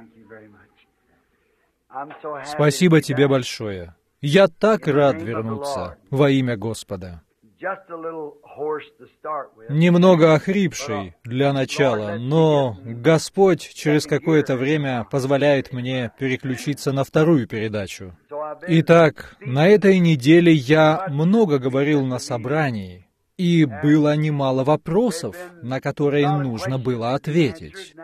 Спасибо тебе большое. Я так рад вернуться во имя Господа. Немного охрипший для начала, но Господь через какое-то время позволяет мне переключиться на вторую передачу. Итак, на этой неделе я много говорил на собрании, и было немало вопросов, на которые нужно было ответить.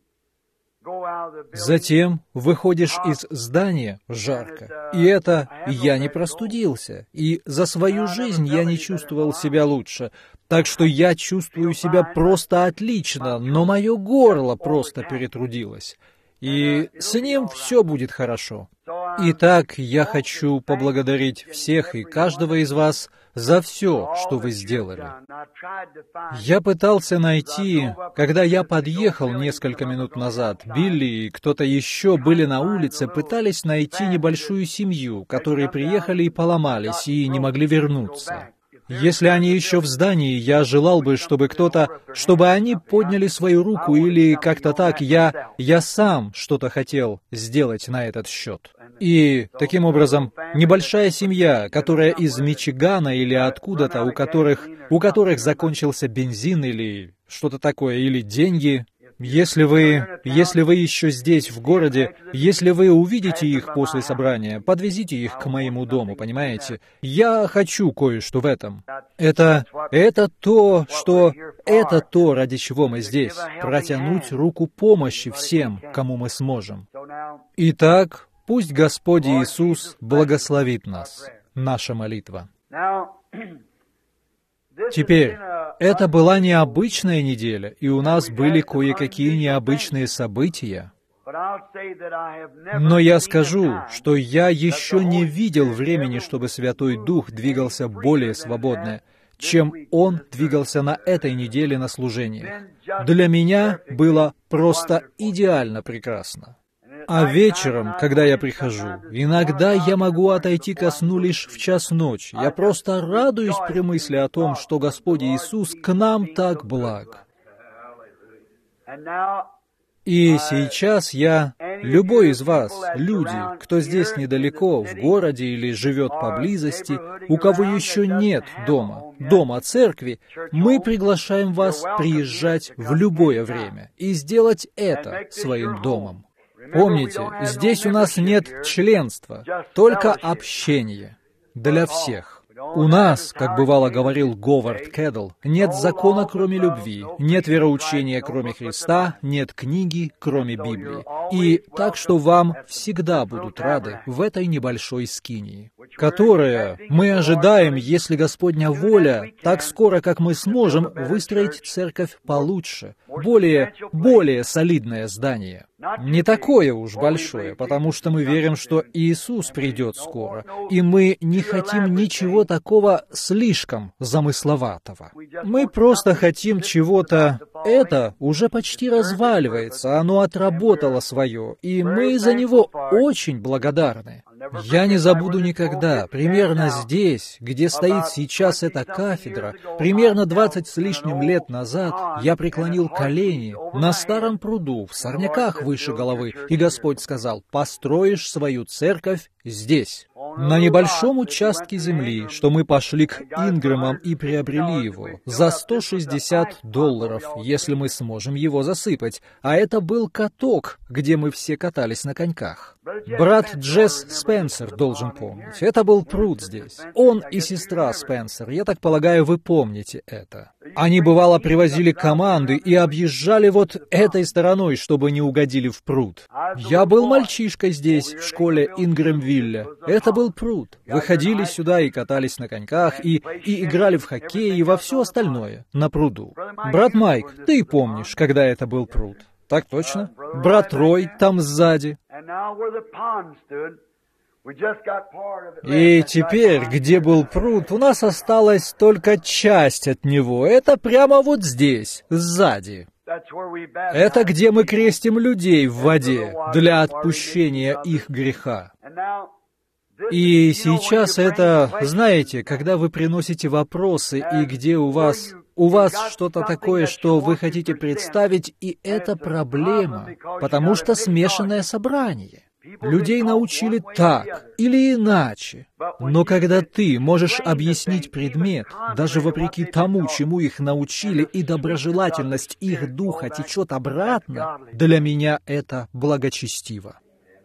Затем выходишь из здания жарко, и это я не простудился, и за свою жизнь я не чувствовал себя лучше, так что я чувствую себя просто отлично, но мое горло просто перетрудилось, и с ним все будет хорошо. Итак, я хочу поблагодарить всех и каждого из вас за все, что вы сделали. Я пытался найти, когда я подъехал несколько минут назад, Билли и кто-то еще были на улице, пытались найти небольшую семью, которые приехали и поломались, и не могли вернуться. Если они еще в здании, я желал бы, чтобы они подняли свою руку или как-то так, я сам что-то хотел сделать на этот счет. И, таким образом, небольшая семья, которая из Мичигана или откуда-то, у которых закончился бензин или что-то такое, или деньги, если вы еще здесь, в городе, если вы увидите их после собрания, подвезите их к моему дому, понимаете? Я хочу кое-что в этом. Это то, ради чего мы здесь. Протянуть руку помощи всем, кому мы сможем. Итак, пусть Господь Иисус благословит нас. Наша молитва. Теперь, это была необычная неделя, и у нас были кое-какие необычные события. Но я скажу, что я еще не видел времени, чтобы Святой Дух двигался более свободно, чем Он двигался на этой неделе на служениях. Для меня было просто идеально прекрасно. А вечером, когда я прихожу, иногда я могу отойти ко сну лишь в час ночи. Я просто радуюсь при мысли о том, что Господь Иисус к нам так благ. И сейчас любой из вас, люди, кто здесь недалеко, в городе или живет поблизости, у кого еще нет дома церкви, мы приглашаем вас приезжать в любое время и сделать это своим домом. Помните, здесь у нас нет членства, только общение для всех. У нас, как бывало говорил Говард Кэддл, нет закона, кроме любви, нет вероучения, кроме Христа, нет книги, кроме Библии. И так что вам всегда будут рады в этой небольшой скинии, которая, мы ожидаем, если Господня воля, так скоро, как мы сможем, выстроить церковь получше, более солидное здание. Не такое уж большое, потому что мы верим, что Иисус придет скоро, и мы не хотим ничего такого слишком замысловатого. Мы просто хотим чего-то... Это уже почти разваливается, оно отработало свое, и мы за него очень благодарны. Я не забуду никогда, примерно здесь, где стоит сейчас эта кафедра, примерно 20 с лишним лет назад, я преклонил колени на старом пруду, в сорняках выше головы, и Господь сказал: «Построишь свою церковь здесь». На небольшом участке земли, что мы пошли к Ингрэмам и приобрели его за $160, если мы сможем его засыпать. А это был каток, где мы все катались на коньках. Брат Джесс Спенсер должен помнить. Это был пруд здесь. Он и сестра Спенсер. Я так полагаю, вы помните это. Они, бывало, привозили команды и объезжали вот этой стороной, чтобы не угодили в пруд. Я был мальчишкой здесь, в школе Ингрэмвилля. Это был пруд. Выходили сюда и катались на коньках, и играли в хоккей, и во все остальное на пруду. Брат Майк, ты помнишь, когда это был пруд? Так точно. Брат Рой там сзади. И теперь, где был пруд, у нас осталась только часть от него. Это прямо вот здесь, сзади. Это где мы крестим людей в воде для отпущения их греха. И сейчас это, знаете, когда вы приносите вопросы, и где у вас У вас что-то такое, что вы хотите представить, и это проблема, потому что смешанное собрание. Людей научили так или иначе. Но когда ты можешь объяснить предмет, даже вопреки тому, чему их научили, и доброжелательность их духа течет обратно, для меня это благочестиво.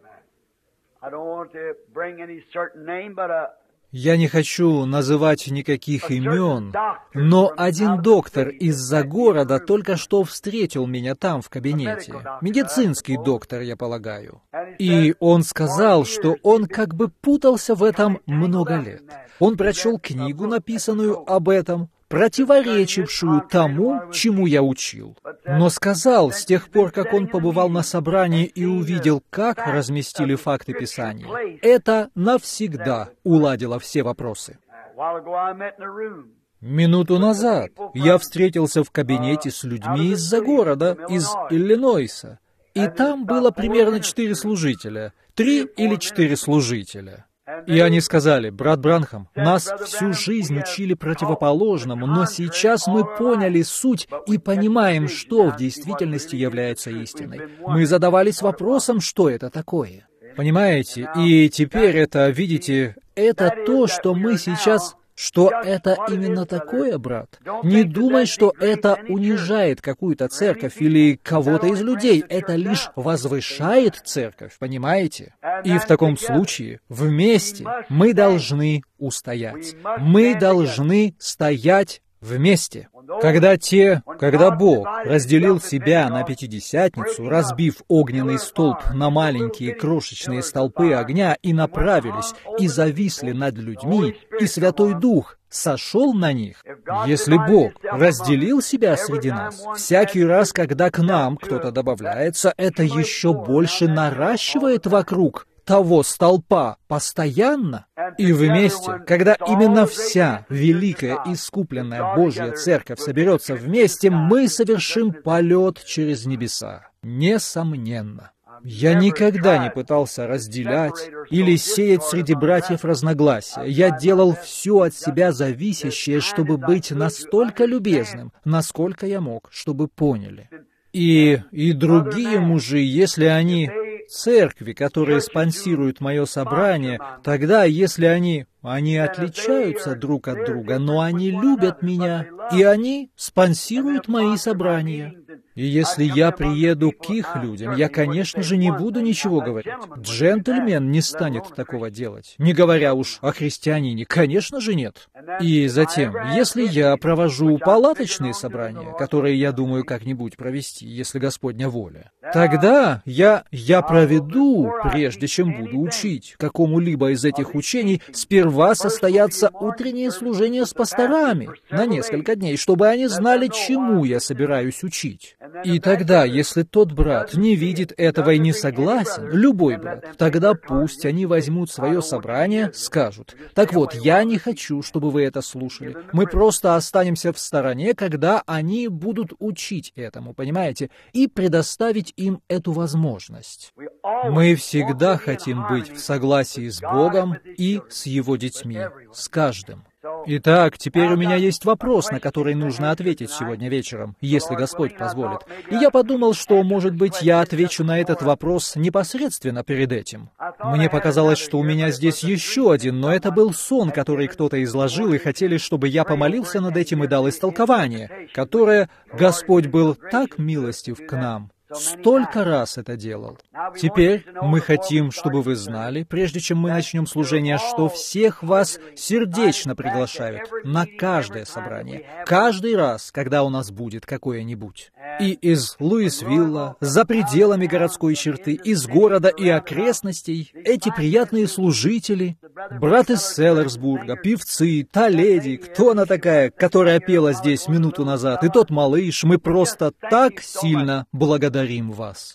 Я не хочу называть никаких имен, но один доктор из-за города только что встретил меня там в кабинете. Медицинский доктор, я полагаю. И он сказал, что он как бы путался в этом много лет. Он прочел книгу, написанную об этом, противоречившую тому, чему я учил. Но сказал, с тех пор, как он побывал на собрании и увидел, как разместили факты Писания, это навсегда уладило все вопросы. Минуту назад я встретился в кабинете с людьми из-за города, из Иллинойса, и там было примерно 4 служителя, 3 или 4 служителя. И они сказали: брат Бранхам, нас всю жизнь учили противоположному, но сейчас мы поняли суть и понимаем, что в действительности является истиной. Мы задавались вопросом, что это такое. Понимаете? И теперь это, видите, это то, что мы сейчас... Что это именно такое, брат? Не думай, что это унижает какую-то церковь или кого-то из людей. Это лишь возвышает церковь, понимаете? И в таком случае вместе мы должны устоять. Мы должны стоять вместе. Когда Бог разделил себя на Пятидесятницу, разбив огненный столб на маленькие крошечные столпы огня, и направились, и зависли над людьми, и Святой Дух сошел на них, если Бог разделил себя среди нас, всякий раз, когда к нам кто-то добавляется, это еще больше наращивает вокруг того столпа постоянно, и вместе, когда именно вся великая искупленная Божья Церковь соберется вместе, мы совершим полет через небеса. Несомненно. Я никогда не пытался разделять или сеять среди братьев разногласия. Я делал все от себя зависящее, чтобы быть настолько любезным, насколько я мог, чтобы поняли. И другие мужи, если они... церкви, которые спонсируют мое собрание, тогда, если они отличаются друг от друга, но они любят меня, и они спонсируют мои собрания. И если я приеду к их людям, я, конечно же, не буду ничего говорить. Джентльмен не станет такого делать, не говоря уж о христианине, конечно же, нет. И затем, если я провожу палаточные собрания, которые я думаю как-нибудь провести, если Господня воля, тогда я проведу, прежде чем буду учить какому-либо из этих учений, сперва состоятся утренние служения с пасторами на несколько дней, чтобы они знали, чему я собираюсь учить. И тогда, если тот брат не видит этого и не согласен, любой брат, тогда пусть они возьмут свое собрание, скажут: так вот, я не хочу, чтобы вы это слушали. Мы просто останемся в стороне, когда они будут учить этому, понимаете, и предоставить им эту возможность. Мы всегда хотим быть в согласии с Богом и с Его детьми, с каждым. Итак, теперь у меня есть вопрос, на который нужно ответить сегодня вечером, если Господь позволит. И я подумал, что, может быть, я отвечу на этот вопрос непосредственно перед этим. Мне показалось, что у меня здесь еще один, но это был сон, который кто-то изложил, и хотели, чтобы я помолился над этим и дал истолкование, которое Господь был так милостив к нам. Столько раз это делал. Теперь мы хотим, чтобы вы знали, прежде чем мы начнем служение, что всех вас сердечно приглашают на каждое собрание, каждый раз, когда у нас будет какое-нибудь. И из Луисвилла, за пределами городской черты, из города и окрестностей, эти приятные служители, брат из Селлерсбурга, певцы, та леди, кто она такая, которая пела здесь минуту назад, и тот малыш, мы просто так сильно благодарим вас.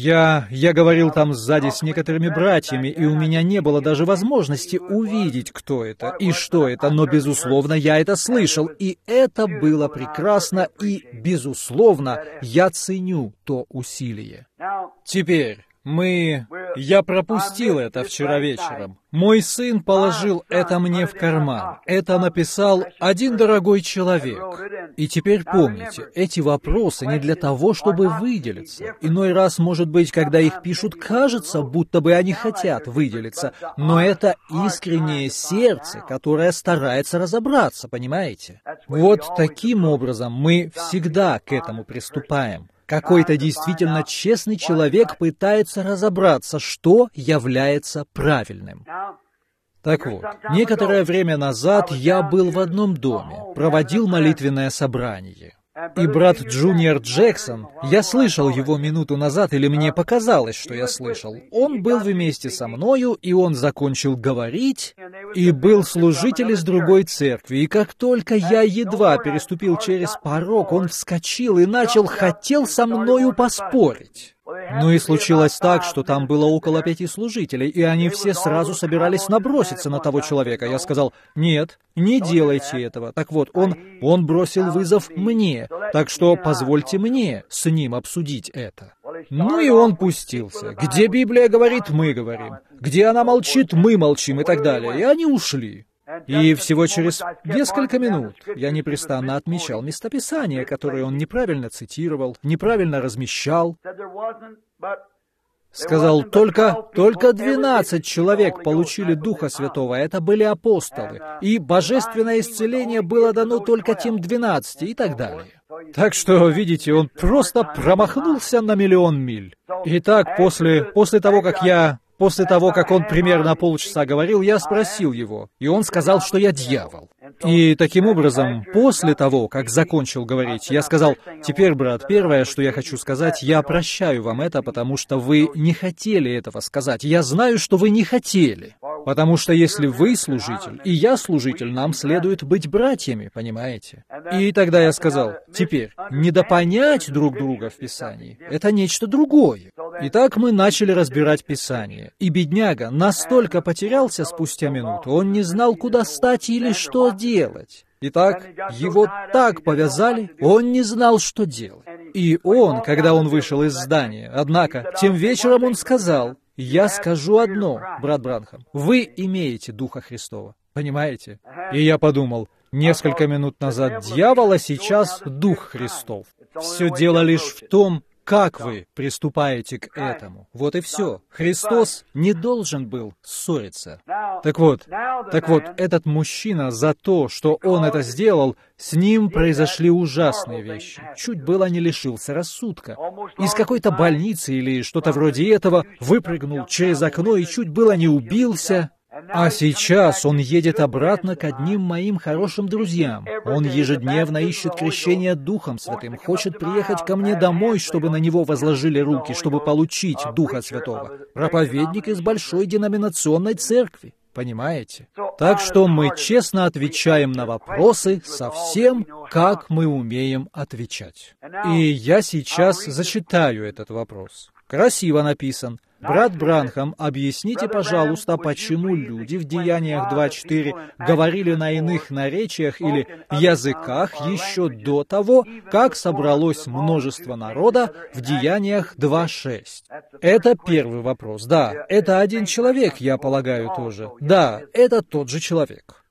Я говорил там сзади с некоторыми братьями, и у меня не было даже возможности увидеть, кто это и что это, но, безусловно, я это слышал, и это было прекрасно, и, безусловно, я ценю то усилие. Теперь мы Я пропустил это вчера вечером. Мой сын положил это мне в карман. Это написал один дорогой человек. И теперь помните, эти вопросы не для того, чтобы выделиться. Иной раз, может быть, когда их пишут, кажется, будто бы они хотят выделиться. Но это искреннее сердце, которое старается разобраться, понимаете? Вот таким образом мы всегда к этому приступаем. Какой-то действительно честный человек пытается разобраться, что является правильным. Так вот, некоторое время назад я был в одном доме, проводил молитвенное собрание. И брат Джуниор Джексон, я слышал его минуту назад, или мне показалось, что я слышал. Он был вместе со мною, и он закончил говорить, и был служитель из другой церкви. И как только я едва переступил через порог, он вскочил и хотел со мною поспорить. Ну и случилось так, что там было около 5 служителей, и они все сразу собирались наброситься на того человека. Я сказал: «Нет, не делайте этого». Так вот, он бросил вызов мне, так что позвольте мне с ним обсудить это. Ну и он пустился. Где Библия говорит, мы говорим. Где она молчит, мы молчим и так далее. И они ушли. И всего через несколько минут я непрестанно отмечал местописания, которые он неправильно цитировал, неправильно размещал. Сказал, только 12 человек получили Духа Святого, это были апостолы, и божественное исцеление было дано только тем 12 и так далее. Так что, видите, он просто промахнулся на 1 000 000 миль. Итак, после того, как он примерно полчаса говорил, я спросил его, и он сказал, что я дьявол. И таким образом, после того, как закончил говорить, я сказал: «Теперь, брат, первое, что я хочу сказать, я прощаю вам это, потому что вы не хотели этого сказать. Я знаю, что вы не хотели. Потому что если вы служитель, и я служитель, нам следует быть братьями, понимаете?» И тогда я сказал: «Теперь, недопонять друг друга в Писании — это нечто другое». Итак, мы начали разбирать Писание. И бедняга настолько потерялся спустя минуту, он не знал, куда стать или что делать. Итак, его так повязали, он не знал, что делать. И он, когда он вышел из здания, однако, тем вечером он сказал: «Я скажу одно, брат Бранхам, вы имеете Духа Христова». Понимаете? И я подумал, несколько минут назад дьявол, а сейчас Дух Христов. Все дело лишь в том, как вы приступаете к этому. Вот и все. Христос не должен был ссориться. Так вот, этот мужчина за то, что он это сделал, с ним произошли ужасные вещи. Чуть было не лишился рассудка. Из какой-то больницы или что-то вроде этого выпрыгнул через окно и чуть было не убился. А сейчас он едет обратно к одним моим хорошим друзьям. Он ежедневно ищет крещение Духом Святым, хочет приехать ко мне домой, чтобы на него возложили руки, чтобы получить Духа Святого. Проповедник из большой деноминационной церкви. Понимаете? Так что мы честно отвечаем на вопросы совсем, как мы умеем отвечать. И я сейчас зачитаю этот вопрос. Красиво написан. Брат Бранхам, объясните, пожалуйста, почему люди в Деяниях 2:4 говорили на иных наречиях или языках еще до того, как собралось множество народа в Деяниях 2:6? Это первый вопрос. Да, это один человек, я полагаю, тоже. Да, это тот же человек.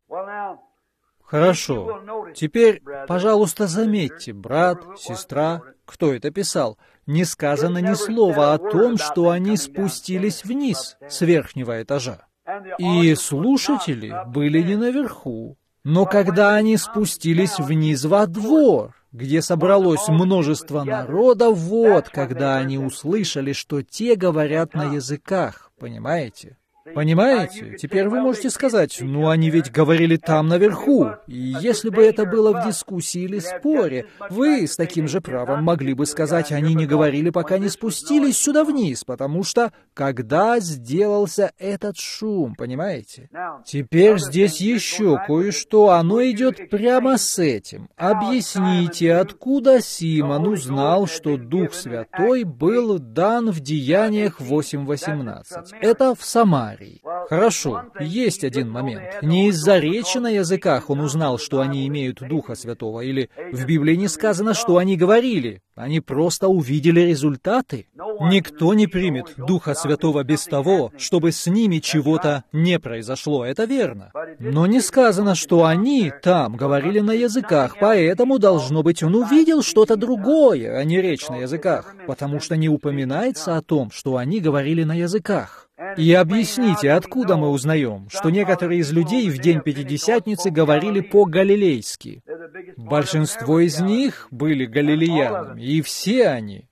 Хорошо. Теперь, пожалуйста, заметьте, брат, сестра, кто это писал, не сказано ни слова о том, что они спустились вниз с верхнего этажа. И слушатели были не наверху. Но когда они спустились вниз во двор, где собралось множество народа, вот когда они услышали, что те говорят на языках, понимаете? Понимаете? Теперь вы можете сказать, ну они ведь говорили там наверху. И если бы это было в дискуссии или споре, вы с таким же правом могли бы сказать, они не говорили, пока не спустились сюда вниз, потому что когда сделался этот шум, понимаете? Теперь здесь еще кое-что, оно идет прямо с этим. Объясните, откуда Симон узнал, что Дух Святой был дан в Деяниях 8:18? Это в Самарии. семинарии. Хорошо, есть один момент. Не из-за речи на языках он узнал, что они имеют Духа Святого, или в Библии не сказано, что они говорили. Они просто увидели результаты. Никто не примет Духа Святого без того, чтобы с ними чего-то не произошло, это верно. Но не сказано, что они там говорили на языках, поэтому, должно быть, он увидел что-то другое, а не речь на языках, потому что не упоминается о том, что они говорили на языках. И объясните, откуда мы узнаем, что некоторые из людей в день Пятидесятницы говорили по-галилейски? Большинство из них были галилеянами, и все они.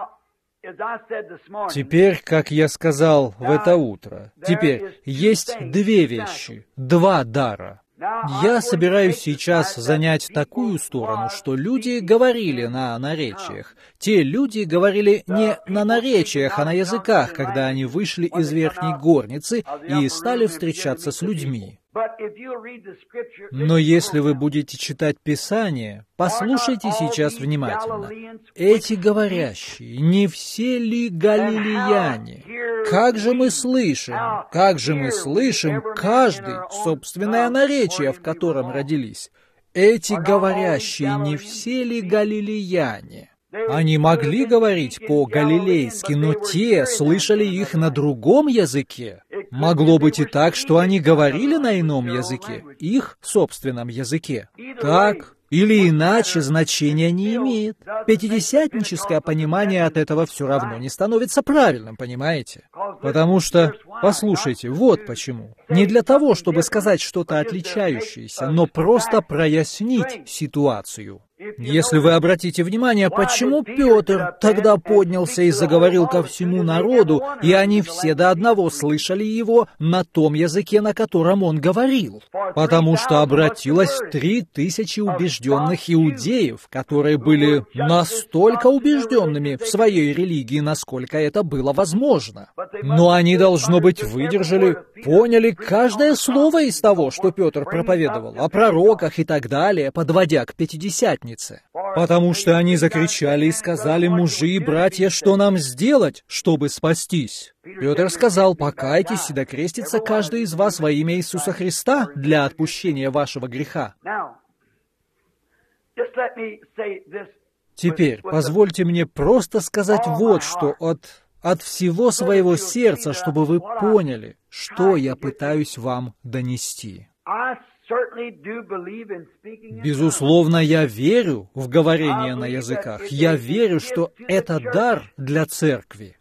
Теперь, как я сказал в это утро, теперь есть две вещи, два дара. Я собираюсь сейчас занять такую сторону, что люди говорили на наречиях. Те люди говорили не на наречиях, а на языках, когда они вышли из верхней горницы и стали встречаться с людьми. Но если вы будете читать Писание, послушайте сейчас внимательно. Эти говорящие, не все ли галилеяне? Как же мы слышим каждый собственное наречие, в котором родились? Эти говорящие, не все ли галилеяне? Они могли говорить по-галилейски, но те слышали их на другом языке. Могло быть и так, что они говорили на ином языке, их собственном языке. Так или иначе, значения не имеет. Пятидесятническое понимание от этого все равно не становится правильным, понимаете? Потому что, послушайте, вот почему. Не для того, чтобы сказать что-то отличающееся, но просто прояснить ситуацию. Если вы обратите внимание, почему Петр тогда поднялся и заговорил ко всему народу, и они все до одного слышали его на том языке, на котором он говорил? Потому что обратилось 3000 убежденных иудеев, которые были настолько убежденными в своей религии, насколько это было возможно. Но они, должно быть, выдержали, поняли каждое слово из того, что Петр проповедовал, о пророках и так далее, подводя к Пятидесятнице. Потому что они закричали и сказали: «Мужи и братья, что нам сделать, чтобы спастись?» Петр сказал: «Покайтесь и докрестится каждый из вас во имя Иисуса Христа для отпущения вашего греха». Теперь позвольте мне просто сказать вот что от всего своего сердца, чтобы вы поняли, что я пытаюсь вам донести. Безусловно, я верю в говорение на языках. Я верю, что это дар для церкви.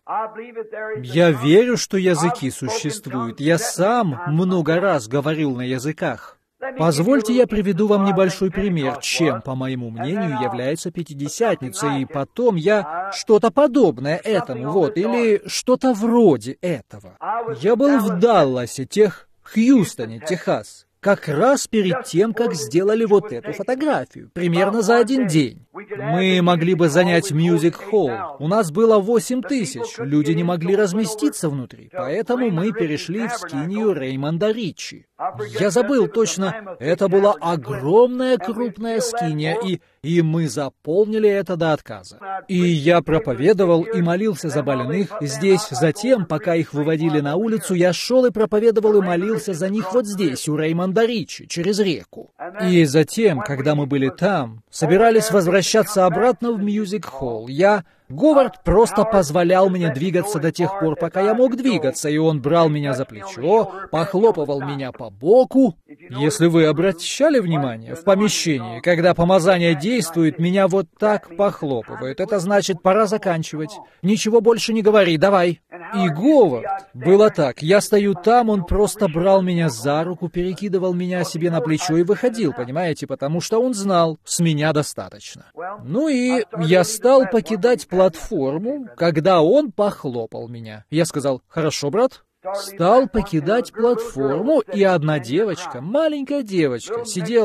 Я верю, что языки существуют. Я сам много раз говорил на языках. Позвольте я приведу вам небольшой пример, чем, по моему мнению, является Пятидесятница, и потом я что-то подобное этому, или что-то вроде этого. Я был в Далласе, Хьюстоне, Техас, как раз перед тем, как сделали вот эту фотографию, примерно за один день. Мы могли бы занять мьюзик-холл. У нас было 8000, люди не могли разместиться внутри, поэтому мы перешли в скинию Реймонда Ричи. Я забыл точно, это была огромная крупная скиния, и мы заполнили это до отказа. И я проповедовал и молился за больных здесь. Затем, пока их выводили на улицу, я шел и проповедовал и молился за них вот здесь, у Реймонда Ричи, через реку. И затем, когда мы были там, собирались возвращаться обратно в мьюзик-холл, Говард просто позволял мне двигаться до тех пор, пока я мог двигаться, и он брал меня за плечо, похлопывал меня по боку. Если вы обращали внимание, в помещении, когда помазание действует, меня вот так похлопывает. Это значит, пора заканчивать. Ничего больше не говори, давай. И Говард, было так, я стою там, он просто брал меня за руку, перекидывал меня себе на плечо и выходил, понимаете, потому что он знал, с меня достаточно. Ну и я стал покидать платформу, когда он похлопал меня. Я сказал: «Хорошо, брат». Стал покидать платформу, и одна девочка, маленькая девочка,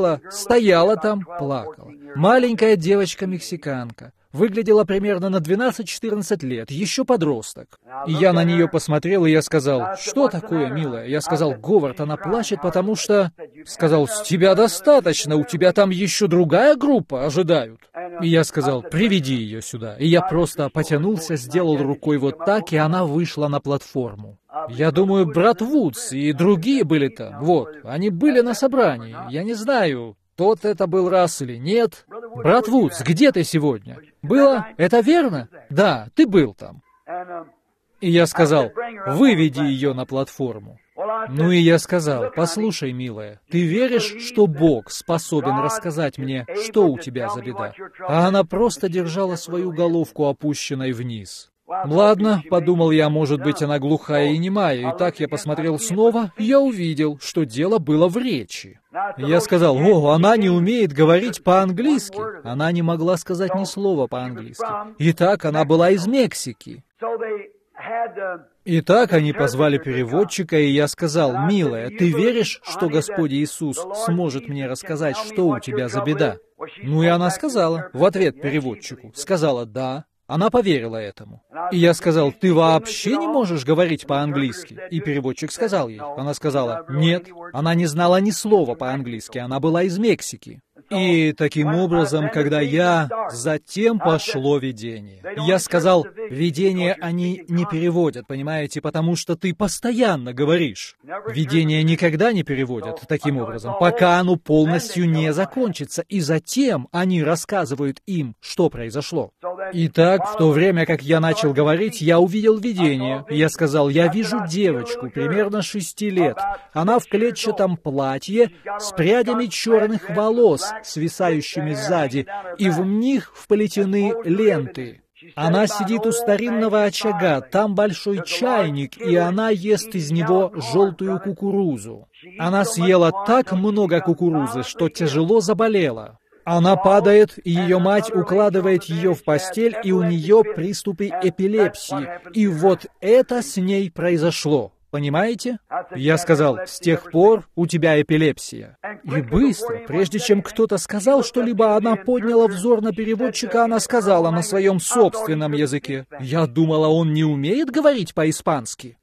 стояла там, плакала. Маленькая девочка-мексиканка. Выглядела примерно на 12-14 лет, еще подросток. И я на нее посмотрел, и я сказал: «Что такое, милая?» Я сказал: «Говард, она плачет, потому что...» Сказал: «С тебя достаточно, у тебя там еще другая группа ожидают». И я сказал: «Приведи ее сюда». И я просто потянулся, сделал рукой вот так, и она вышла на платформу. Я думаю, брат Вудс и другие были там. Вот, они были на собрании. Я не знаю, тот это был раз или нет. Брат Вудс, где ты сегодня? Было? Это верно? Да, ты был там. И я сказал, выведи ее на платформу. Ну и я сказал, послушай, милая, ты веришь, что Бог способен рассказать мне, что у тебя за беда? А она просто держала свою головку опущенной вниз. Ладно, подумал я, может быть, она глухая и немая. И так я посмотрел снова, и я увидел, что дело было в речи. Я сказал, она не умеет говорить по-английски. Она не могла сказать ни слова по-английски. Итак, она была из Мексики. Итак, они позвали переводчика, и я сказал, милая, ты веришь, что Господь Иисус сможет мне рассказать, что у тебя за беда? Ну и она сказала, в ответ переводчику, сказала «да». Она поверила этому. И я сказал, ты вообще не можешь говорить по-английски? И переводчик сказал ей. Она сказала, нет, она не знала ни слова по-английски, она была из Мексики. И таким образом, затем пошло видение. Я сказал, видение они не переводят, понимаете, потому что ты постоянно говоришь. Видение никогда не переводят таким образом, пока оно полностью не закончится, и затем они рассказывают им, что произошло. Итак, в то время, как я начал говорить, я увидел видение. Я сказал, я вижу девочку, примерно 6 лет. Она в клетчатом платье с прядями черных волос, свисающими сзади, и в них вплетены ленты. Она сидит у старинного очага, там большой чайник, и она ест из него желтую кукурузу. Она съела так много кукурузы, что тяжело заболела. Она падает, и ее мать укладывает ее в постель, и у нее приступы эпилепсии. И вот это с ней произошло. Понимаете? Я сказал, с тех пор у тебя эпилепсия. И быстро, прежде чем кто-то сказал что-либо, она подняла взор на переводчика, она сказала на своем собственном языке. Я думала, он не умеет говорить по-испански.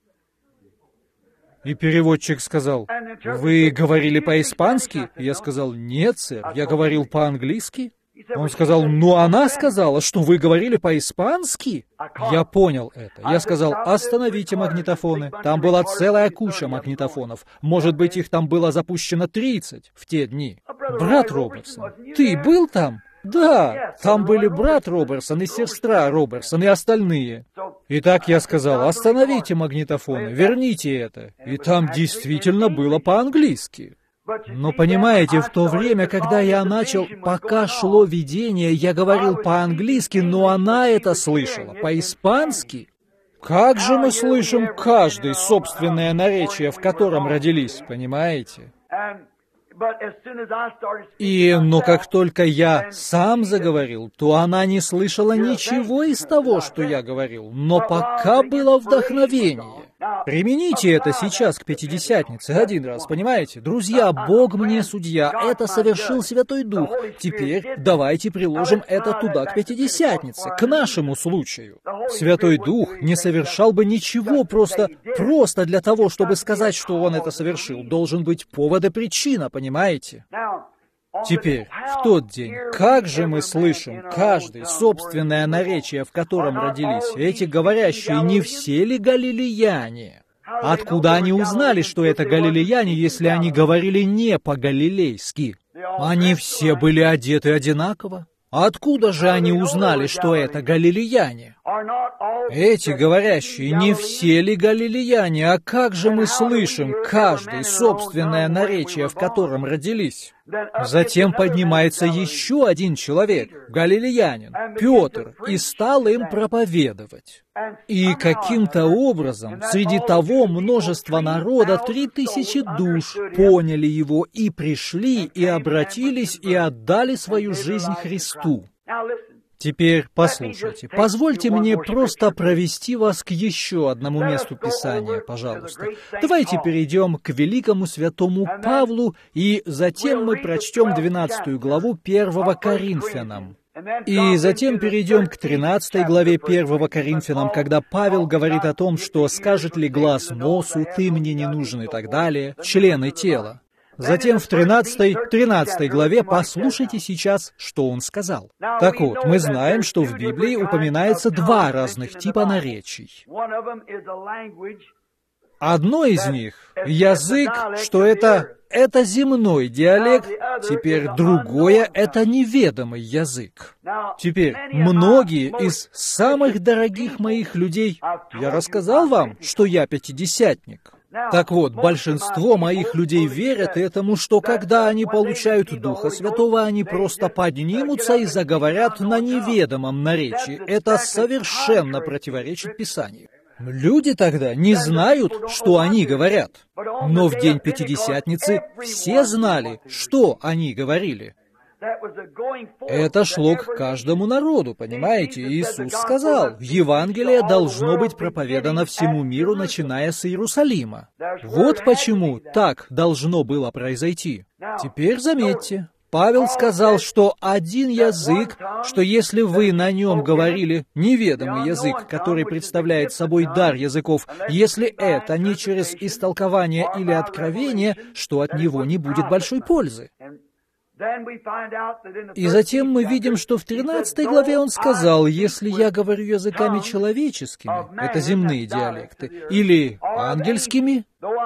И переводчик сказал, «Вы говорили по-испански?» Я сказал, «Нет, сэр, я говорил по-английски». Он сказал, «Ну, она сказала, что вы говорили по-испански?» Я понял это. Я сказал, «Остановите магнитофоны». Там была целая куча магнитофонов. Может быть, их там было запущено 30 в те дни. Брат Робертсон, ты был там? Да, там были брат Робертсон и сестра Робертсон и остальные. Итак, я сказал, остановите магнитофоны, верните это. И там действительно было по-английски. Но понимаете, в то время, когда я начал, пока шло видение, я говорил по-английски, но она это слышала но как же мы слышим каждый собственное наречие, в котором родились, понимаете? Но как только я сам заговорил, то она не слышала ничего из того, что я говорил, но пока было вдохновение. Примените это сейчас к Пятидесятнице один раз, понимаете? Друзья, Бог мне судья, это совершил Святой Дух. Теперь давайте приложим это туда, к Пятидесятнице, к нашему случаю. Святой Дух не совершал бы ничего просто для того, чтобы сказать, что Он это совершил. Должен быть повод и причина, понимаете? Теперь, в тот день, как же мы слышим каждый собственное наречие, в котором родились эти говорящие, не все ли галилеяне? Откуда они узнали, что это галилеяне, если они говорили не по-галилейски? Они все были одеты одинаково. Откуда же они узнали, что это галилеяне? Эти говорящие, не все ли галилеяне, а как же мы слышим каждый собственное наречие, в котором родились? Затем поднимается еще один человек, галилеянин, Петр, и стал им проповедовать. И каким-то образом среди того множества народа 3000 душ поняли его и пришли, и обратились, и отдали свою жизнь Христу. Теперь послушайте, позвольте мне просто провести вас к еще одному месту Писания, пожалуйста. Давайте перейдем к великому святому Павлу, и затем мы прочтем 12 главу 1 Коринфянам. И затем перейдем к 13 главе 1 Коринфянам, когда Павел говорит о том, что скажет ли глаз носу, ты мне не нужен и так далее, члены тела. Затем в 13 главе послушайте сейчас, что он сказал. Так вот, мы знаем, что в Библии упоминается 2 разных типа наречий. одно из них — язык, что это земной диалект, теперь другое — это неведомый язык. Теперь многие из самых дорогих моих людей, я рассказал вам, что я пятидесятник. Так вот, большинство моих людей верят этому, что когда они получают Духа Святого, они просто поднимутся и заговорят на неведомом наречии. Это совершенно противоречит Писанию. Люди тогда не знают, что они говорят. Но в день Пятидесятницы все знали, что они говорили. Это шло к каждому народу, понимаете? Иисус сказал, Евангелие должно быть проповедано всему миру, начиная с Иерусалима. Вот почему так должно было произойти. Теперь заметьте, Павел сказал, что один язык, что если вы на нем говорили неведомый язык, который представляет собой дар языков, если это не через истолкование или откровение, что от него не будет большой пользы. И затем мы видим, что в 13 главе он сказал, если я говорю языками человеческими, это земные диалекты, или ангельскими,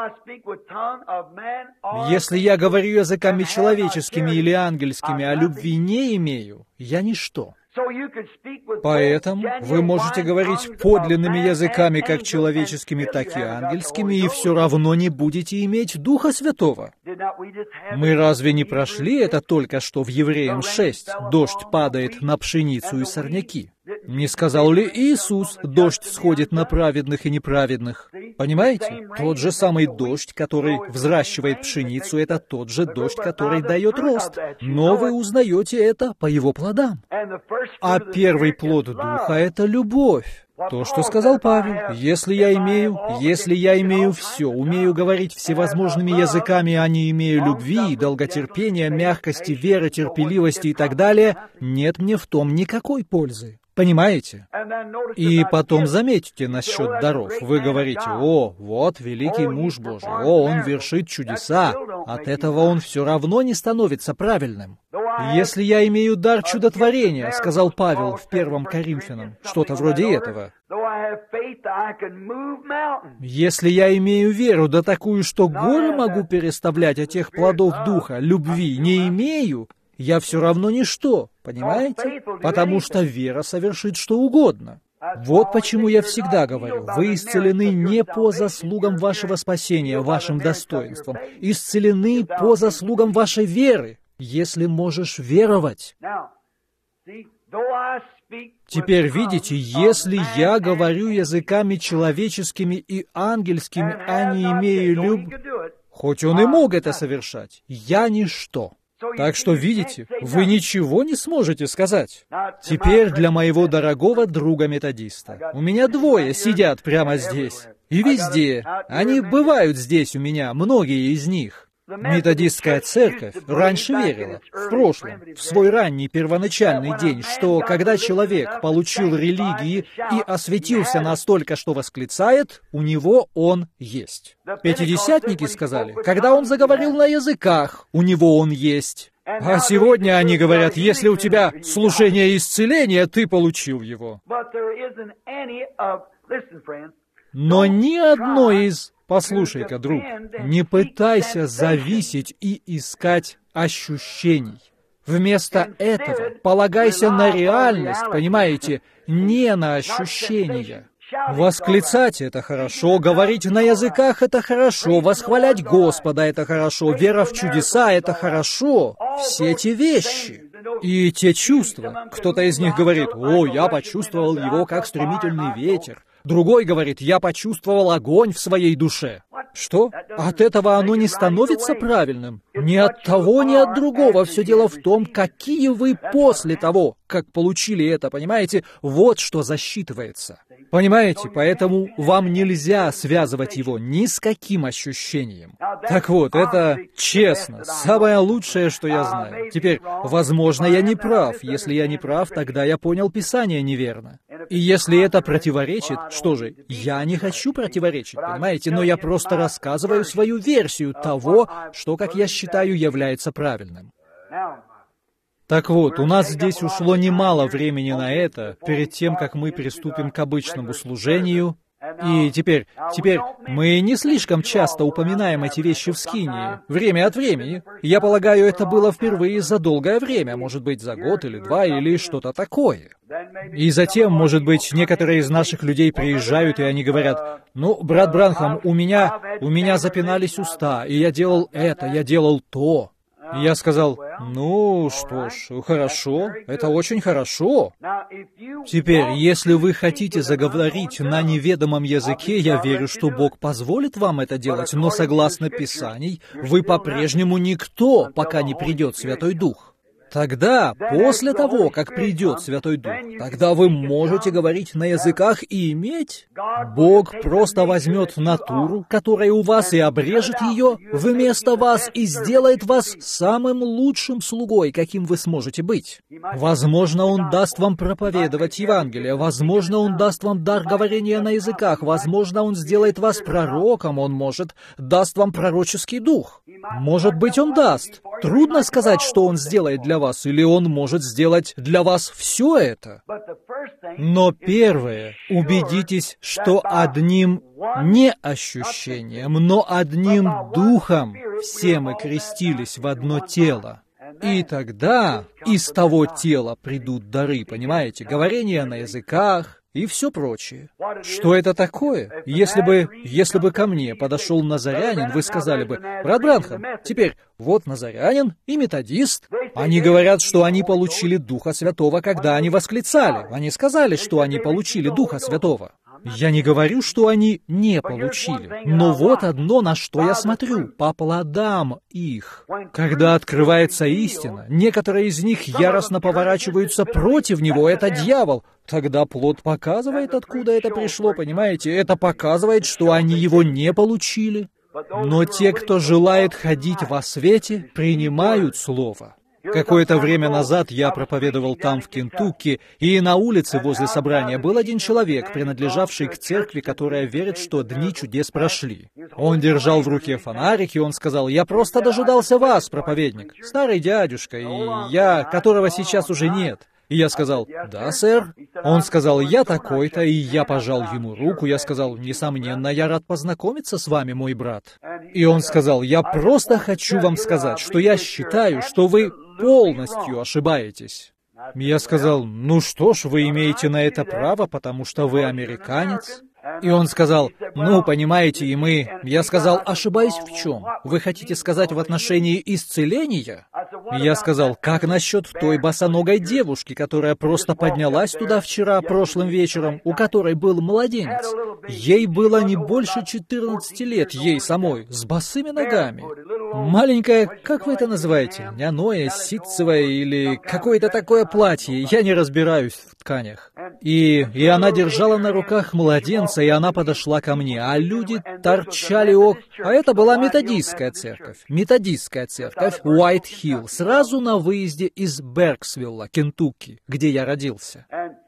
если я говорю языками человеческими или ангельскими, а любви не имею, я ничто. Поэтому вы можете говорить подлинными языками, как человеческими, так и ангельскими, и все равно не будете иметь Духа Святого. Мы разве не прошли это только что в Евреям 6? Дождь падает на пшеницу и сорняки. Не сказал ли Иисус, дождь сходит на праведных и неправедных? Понимаете? Тот же самый дождь, который взращивает пшеницу, это тот же дождь, который дает рост. Но вы узнаете это по его плодам. А первый плод Духа — это любовь. То, что сказал Павел, если я имею все, умею говорить всевозможными языками, а не имею любви, долготерпения, мягкости, веры, терпеливости и так далее, нет мне в том никакой пользы. Понимаете? И потом заметьте насчет даров. Вы говорите, о, вот великий муж Божий, о, он вершит чудеса. От этого он все равно не становится правильным. Если я имею дар чудотворения, сказал Павел в 1 Коринфянам, что-то вроде этого. Если я имею веру, да такую, что горы могу переставлять, а тех плодов Духа, любви не имею, я все равно ничто, понимаете? Потому что вера совершит что угодно. Вот почему я всегда говорю, вы исцелены не по заслугам вашего спасения, вашим достоинством, исцелены по заслугам вашей веры, если можешь веровать. Теперь видите, если я говорю языками человеческими и ангельскими, а не имею любви, хоть он и мог это совершать, я ничто. Так что, видите, вы ничего не сможете сказать. Теперь для моего дорогого друга-методиста. У меня двое сидят прямо здесь. И везде. Они бывают здесь у меня, многие из них. Методистская церковь раньше верила, в прошлом, в свой ранний первоначальный день, что когда человек получил религии и осветился настолько, что восклицает, у него он есть. Пятидесятники сказали, когда он заговорил на языках, у него он есть. А сегодня они говорят, если у тебя служение исцеления, ты получил его. Но ни одно из... Послушай-ка, друг, не пытайся зависеть и искать ощущений. Вместо этого полагайся на реальность, понимаете, не на ощущения. Восклицать — это хорошо, говорить на языках — это хорошо, восхвалять Господа — это хорошо, вера в чудеса — это хорошо. Все эти вещи и те чувства. Кто-то из них говорит, «О, я почувствовал его как стремительный ветер». Другой говорит, «Я почувствовал огонь в своей душе». Что? От этого оно не становится правильным? Ни от того, ни от другого. Все дело в том, какие вы после того, как получили это, понимаете? Вот что засчитывается. Понимаете? Поэтому вам нельзя связывать его ни с каким ощущением. Так вот, это честно, самое лучшее, что я знаю. Теперь, возможно, я не прав. Если я не прав, тогда я понял Писание неверно. И если это противоречит, что же, я не хочу противоречить, понимаете? Но я просто рассказываю свою версию того, что, как я считаю, является правильным. Так вот, у нас здесь ушло немало времени на это, перед тем, как мы приступим к обычному служению. И теперь мы не слишком часто упоминаем эти вещи в Скинии, время от времени. Я полагаю, это было впервые за долгое время, может быть, за год или два, или что-то такое. И затем, может быть, некоторые из наших людей приезжают, и они говорят: «Ну, брат Бранхам, у меня запинались уста, и я делал это, я делал то». И я сказал: «Ну, что ж, хорошо, это очень хорошо». Теперь, если вы хотите заговорить на неведомом языке, я верю, что Бог позволит вам это делать, но согласно Писаний, вы по-прежнему никто, пока не придет Святой Дух. Тогда, после того, как придет Святой Дух, тогда вы можете говорить на языках и иметь. Бог просто возьмет натуру, которая у вас, и обрежет ее вместо вас, и сделает вас самым лучшим слугой, каким вы сможете быть. Возможно, Он даст вам проповедовать Евангелие, возможно, Он даст вам дар говорения на языках, возможно, Он сделает вас пророком, Он, может, даст вам пророческий дух. Может быть, Он даст. Трудно сказать, что Он сделает для вас, или Он может сделать для вас все это. Но первое, убедитесь, что одним не ощущением, но одним духом все мы крестились в одно тело. И тогда из того тела придут дары, понимаете, говорение на языках и все прочее. Что это такое? Если бы ко мне подошел назарянин, вы сказали бы: «Брат Бранхам, теперь вот назарянин и методист». Они говорят, что они получили Духа Святого, когда они восклицали. Они сказали, что они получили Духа Святого. Я не говорю, что они не получили, но вот одно, на что я смотрю, по плодам их. Когда открывается истина, некоторые из них яростно поворачиваются против него, это дьявол. Тогда плод показывает, откуда это пришло, понимаете? Это показывает, что они его не получили. Но те, кто желает ходить во свете, принимают Слово. Какое-то время назад я проповедовал там, в Кентукки, и на улице возле собрания был один человек, принадлежавший к церкви, которая верит, что дни чудес прошли. Он держал в руке фонарик, и он сказал: «Я просто дожидался вас, проповедник, старый дядюшка, которого сейчас уже нет». И я сказал: «Да, сэр». Он сказал: «Я такой-то», и я пожал ему руку. Я сказал: «Несомненно, я рад познакомиться с вами, мой брат». И он сказал: «Я просто хочу вам сказать, что я считаю, что вы полностью ошибаетесь». Я сказал: «Ну что ж, вы имеете на это право, потому что вы американец». И он сказал: «Ну, понимаете, и мы...» Я сказал: «Ошибаюсь в чем? Вы хотите сказать в отношении исцеления?» И я сказал: «Как насчет той босоногой девушки, которая просто поднялась туда вчера, прошлым вечером, у которой был младенец? Ей было не больше 14 лет, ей самой, с босыми ногами. Маленькое, как вы это называете, льняное, ситцевое или какое-то такое платье, я не разбираюсь в тканях. И она держала на руках младенца, и она подошла ко мне, а люди торчали А это была методистская церковь, Уайт-Хилл, сразу на выезде из Берксвилла, Кентукки, где я родился.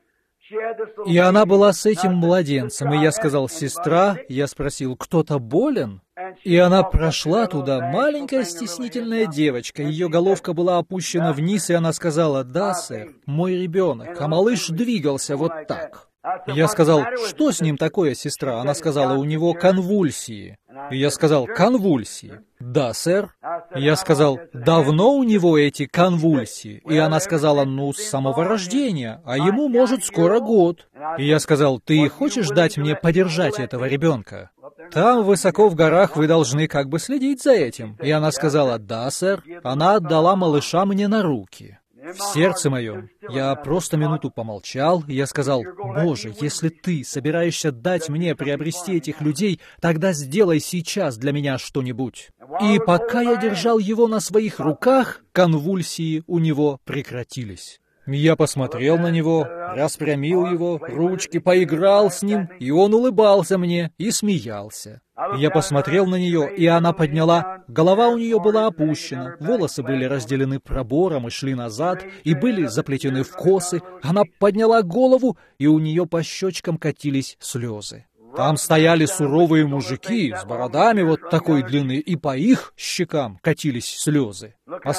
И она была с этим младенцем, и я сказал: «Сестра», я спросил: «Кто-то болен?» И она прошла туда, маленькая стеснительная девочка, ее головка была опущена вниз, и она сказала: «Да, сэр, мой ребенок», а малыш двигался вот так. Я сказал: «Что с ним такое, сестра?» Она сказала: «У него конвульсии». И я сказал: «Конвульсии?» «Да, сэр». Я сказал: «Давно у него эти конвульсии?» И она сказала: «Ну, с самого рождения, а ему, может, скоро год». И я сказал: «Ты хочешь дать мне подержать этого ребенка? Там, высоко в горах, вы должны как бы следить за этим». И она сказала: «Да, сэр». Она отдала малыша мне на руки. В сердце моем я просто минуту помолчал, и я сказал: «Боже, если ты собираешься дать мне приобрести этих людей, тогда сделай сейчас для меня что-нибудь». И пока я держал его на своих руках, конвульсии у него прекратились. Я посмотрел на него, распрямил его, ручки, поиграл с ним, и он улыбался мне и смеялся. Я посмотрел на нее, и она подняла... Голова у нее была опущена, волосы были разделены пробором и шли назад, и были заплетены в косы. Она подняла голову, и у нее по щечкам катились слезы. Там стояли суровые мужики с бородами вот такой длины, и по их щекам катились слезы.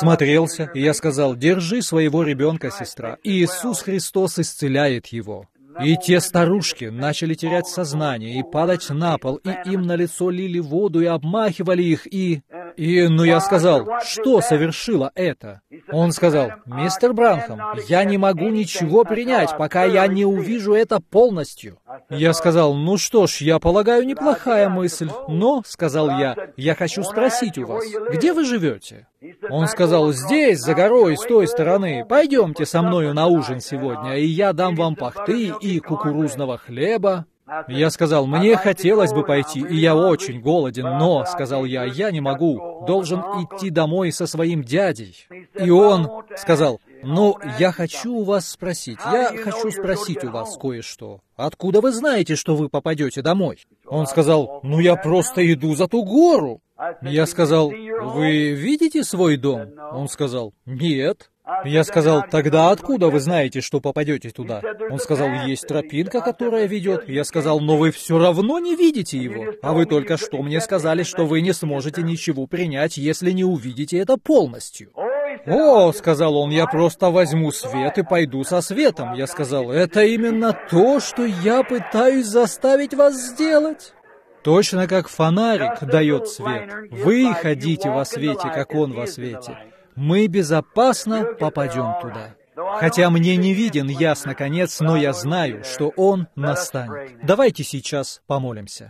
Осмотрелся, и я сказал: «Держи своего ребенка, сестра, Иисус Христос исцеляет его». И те старушки начали терять сознание и падать на пол, и им на лицо лили воду и обмахивали их, ну я сказал, что совершило это? Он сказал, мистер Бранхам, я не могу ничего принять, пока я не увижу это полностью. Я сказал, ну что ж, я полагаю, неплохая мысль, но, сказал я хочу спросить у вас, где вы живете? Он сказал, здесь, за горой, с той стороны, пойдемте со мною на ужин сегодня, и я дам вам пахты и кукурузного хлеба. Я сказал, мне хотелось бы пойти, и я очень голоден, но, сказал я не могу, должен идти домой со своим дядей. И он сказал, ну, я хочу у вас спросить у вас кое-что. Откуда вы знаете, что вы попадете домой? Он сказал, ну, я просто иду за ту гору. Я сказал, вы видите свой дом? Он сказал, нет. Я сказал, тогда откуда вы знаете, что попадете туда? Он сказал, есть тропинка, которая ведет. Я сказал, но вы все равно не видите его. А вы только что мне сказали, что вы не сможете ничего принять, если не увидите это полностью. «О, — сказал он, — я просто возьму свет и пойду со светом». Я сказал, это именно то, что я пытаюсь заставить вас сделать. Точно как фонарик дает свет. Вы ходите во свете, как он во свете. Мы безопасно попадем туда. Хотя мне не виден ясно конец, но я знаю, что он настанет. Давайте сейчас помолимся.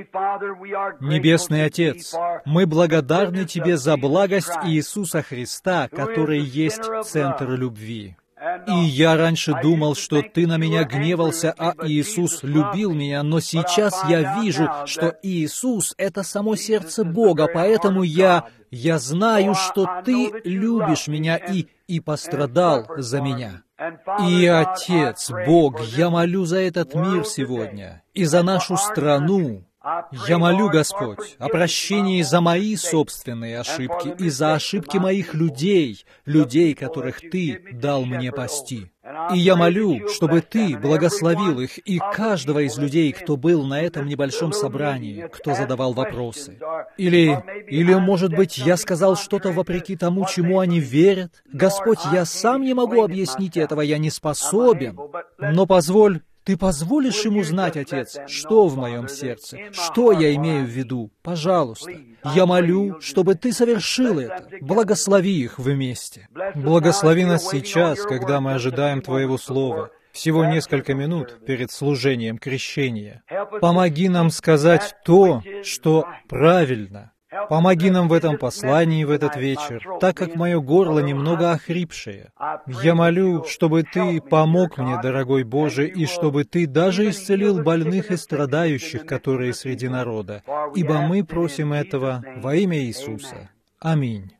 Небесный Отец, мы благодарны Тебе за благость Иисуса Христа, который есть центр любви. И я раньше думал, что Ты на меня гневался, а Иисус любил меня, но сейчас я вижу, что Иисус — это само сердце Бога, поэтому я знаю, что Ты любишь меня и пострадал за меня. И, Отец, Бог, я молю за этот мир сегодня и за нашу страну. Я молю, Господь, о прощении за мои собственные ошибки и за ошибки моих людей, которых Ты дал мне пасти. И я молю, чтобы Ты благословил их и каждого из людей, кто был на этом небольшом собрании, кто задавал вопросы. Или, может быть, я сказал что-то вопреки тому, чему они верят. Господь, я сам не могу объяснить этого, я не способен. Но Ты позволишь им узнать, Отец, что в моем сердце, что я имею в виду. Пожалуйста, я молю, чтобы Ты совершил это. Благослови их вместе. Благослови нас сейчас, когда мы ожидаем Твоего Слова. Всего несколько минут перед служением крещения. Помоги нам сказать то, что правильно. Помоги нам в этом послании в этот вечер, так как мое горло немного охрипшее. Я молю, чтобы Ты помог мне, дорогой Боже, и чтобы Ты даже исцелил больных и страдающих, которые среди народа, ибо мы просим этого во имя Иисуса. Аминь.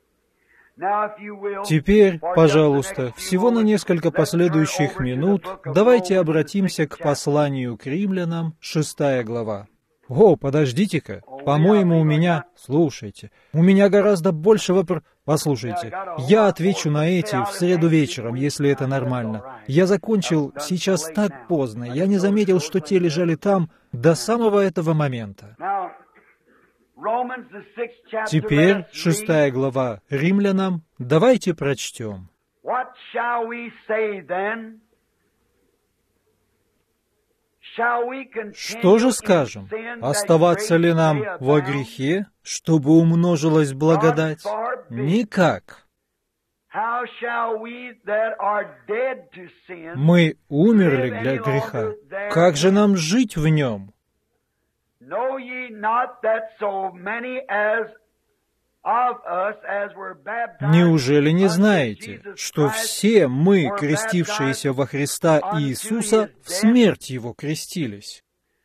Теперь, пожалуйста, всего на несколько последующих минут давайте обратимся к посланию к римлянам, 6 глава. О, подождите-ка, по-моему, у меня гораздо больше Послушайте, я отвечу на эти в среду вечером, если это нормально. Я закончил сейчас так поздно, я не заметил, что те лежали там до самого этого момента. Теперь 6 глава Римлянам, давайте прочтем. Что же скажем? Оставаться ли нам во грехе, чтобы умножилась благодать? Никак. Мы умерли для греха. Как же нам жить в нем? Неужели не знаете, что все мы, крестившиеся во Христа Иисуса, в смерть Его крестились?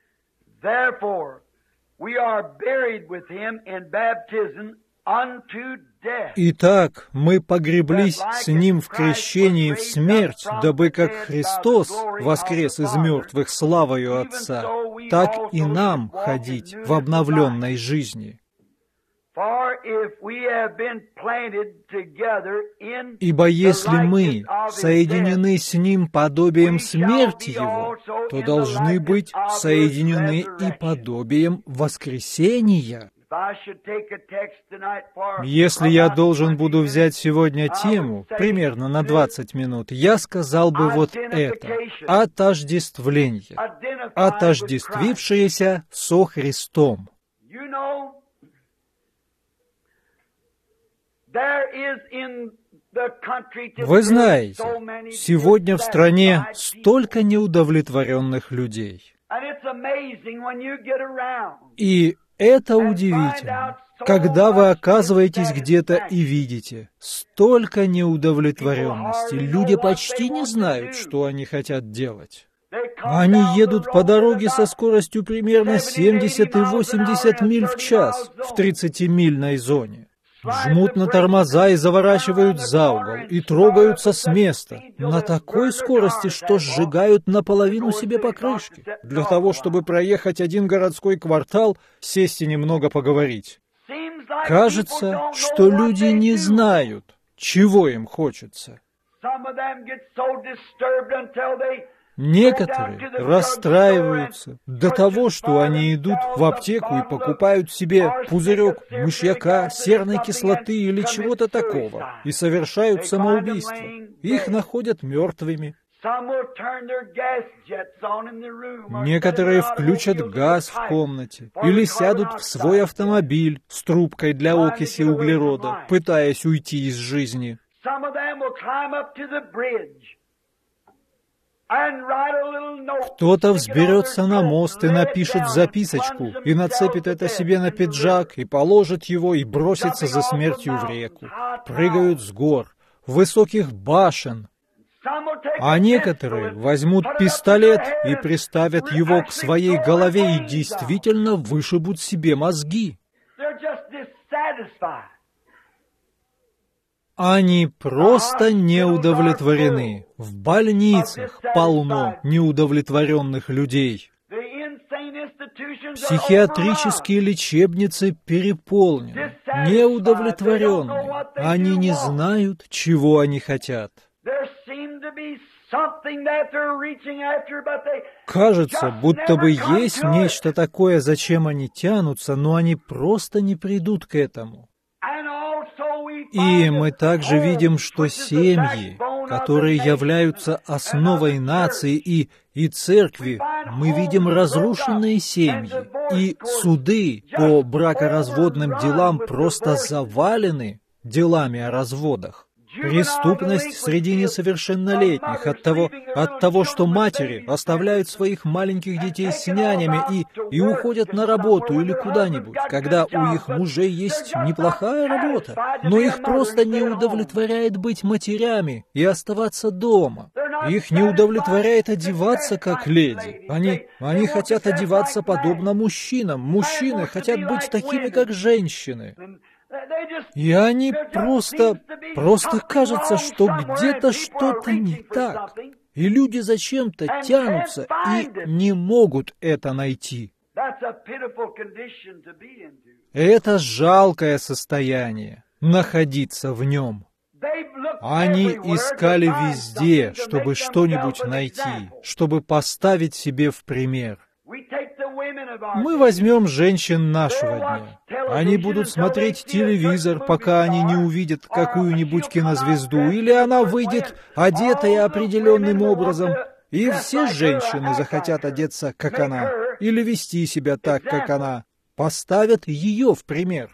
Итак, мы погреблись с Ним в крещении в смерть, дабы как Христос воскрес из мертвых славою Отца, так и нам ходить в обновленной жизни. Ибо если мы соединены с Ним подобием смерти Его, то должны быть соединены и подобием воскресения. Если я должен буду взять сегодня тему, примерно на 20 минут, я сказал бы вот это. Отождествление. Отождествившееся со Христом. Вы знаете, сегодня в стране столько неудовлетворенных людей. И это удивительно, когда вы оказываетесь где-то и видите столько неудовлетворенности. Люди почти не знают, что они хотят делать. Они едут по дороге со скоростью примерно 70 и 80 миль в час в 30-мильной зоне. Жмут на тормоза и заворачивают за угол, и трогаются с места на такой скорости, что сжигают наполовину себе покрышки, для того, чтобы проехать один городской квартал, сесть и немного поговорить. Кажется, что люди не знают, чего им хочется. Некоторые расстраиваются до того, что они идут в аптеку и покупают себе пузырек мышьяка, серной кислоты или чего-то такого и совершают самоубийство. Их находят мертвыми. Некоторые включат газ в комнате или сядут в свой автомобиль с трубкой для окиси углерода, пытаясь уйти из жизни. Кто-то взберется на мост и напишет записочку, и нацепит это себе на пиджак, и положит его, и бросится за смертью в реку. Прыгают с гор, высоких башен. А некоторые возьмут пистолет и приставят его к своей голове и действительно вышибут себе мозги. Они просто не удовлетворены. В больницах полно неудовлетворенных людей. Психиатрические лечебницы переполнены, неудовлетворенные. Они не знают, чего они хотят. Кажется, будто бы есть нечто такое, зачем они тянутся, но они просто не придут к этому. И мы также видим, что семьи, которые являются основой нации и церкви, мы видим разрушенные семьи, и суды по бракоразводным делам просто завалены делами о разводах. Преступность среди несовершеннолетних от того, что матери оставляют своих маленьких детей с нянями и уходят на работу или куда-нибудь, когда у их мужей есть неплохая работа, но их просто не удовлетворяет быть матерями и оставаться дома. Их не удовлетворяет одеваться как леди. Они хотят одеваться подобно мужчинам. Мужчины хотят быть такими, как женщины. И они просто кажется, что где-то что-то не так. И люди зачем-то тянутся и не могут это найти. Это жалкое состояние, находиться в нем. Они искали везде, чтобы что-нибудь найти, чтобы поставить себе в пример. Мы возьмем женщин нашего дня. Они будут смотреть телевизор, пока они не увидят какую-нибудь кинозвезду, или она выйдет, одетая определенным образом, и все женщины захотят одеться, как она, или вести себя так, как она. Поставят ее в пример.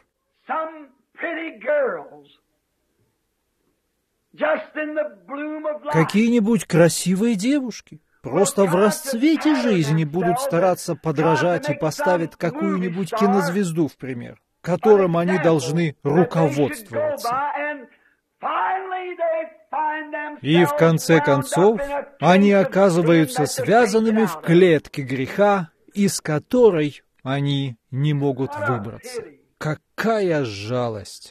Какие-нибудь красивые девушки. Просто в расцвете жизни будут стараться подражать и поставить какую-нибудь кинозвезду в пример, которым они должны руководствоваться. И в конце концов, они оказываются связанными в клетке греха, из которой они не могут выбраться. Какая жалость!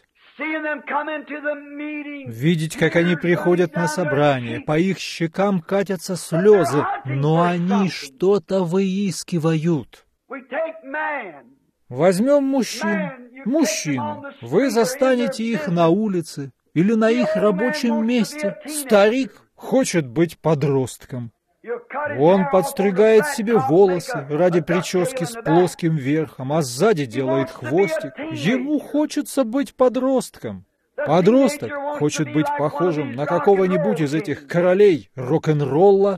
Видеть, как они приходят на собрание, по их щекам катятся слезы, но они что-то выискивают. Возьмем мужчину. Вы застанете их на улице или на их рабочем месте. Старик хочет быть подростком. Он подстригает себе волосы ради прически с плоским верхом, а сзади делает хвостик. Ему хочется быть подростком. Подросток хочет быть похожим на какого-нибудь из этих королей рок-н-ролла.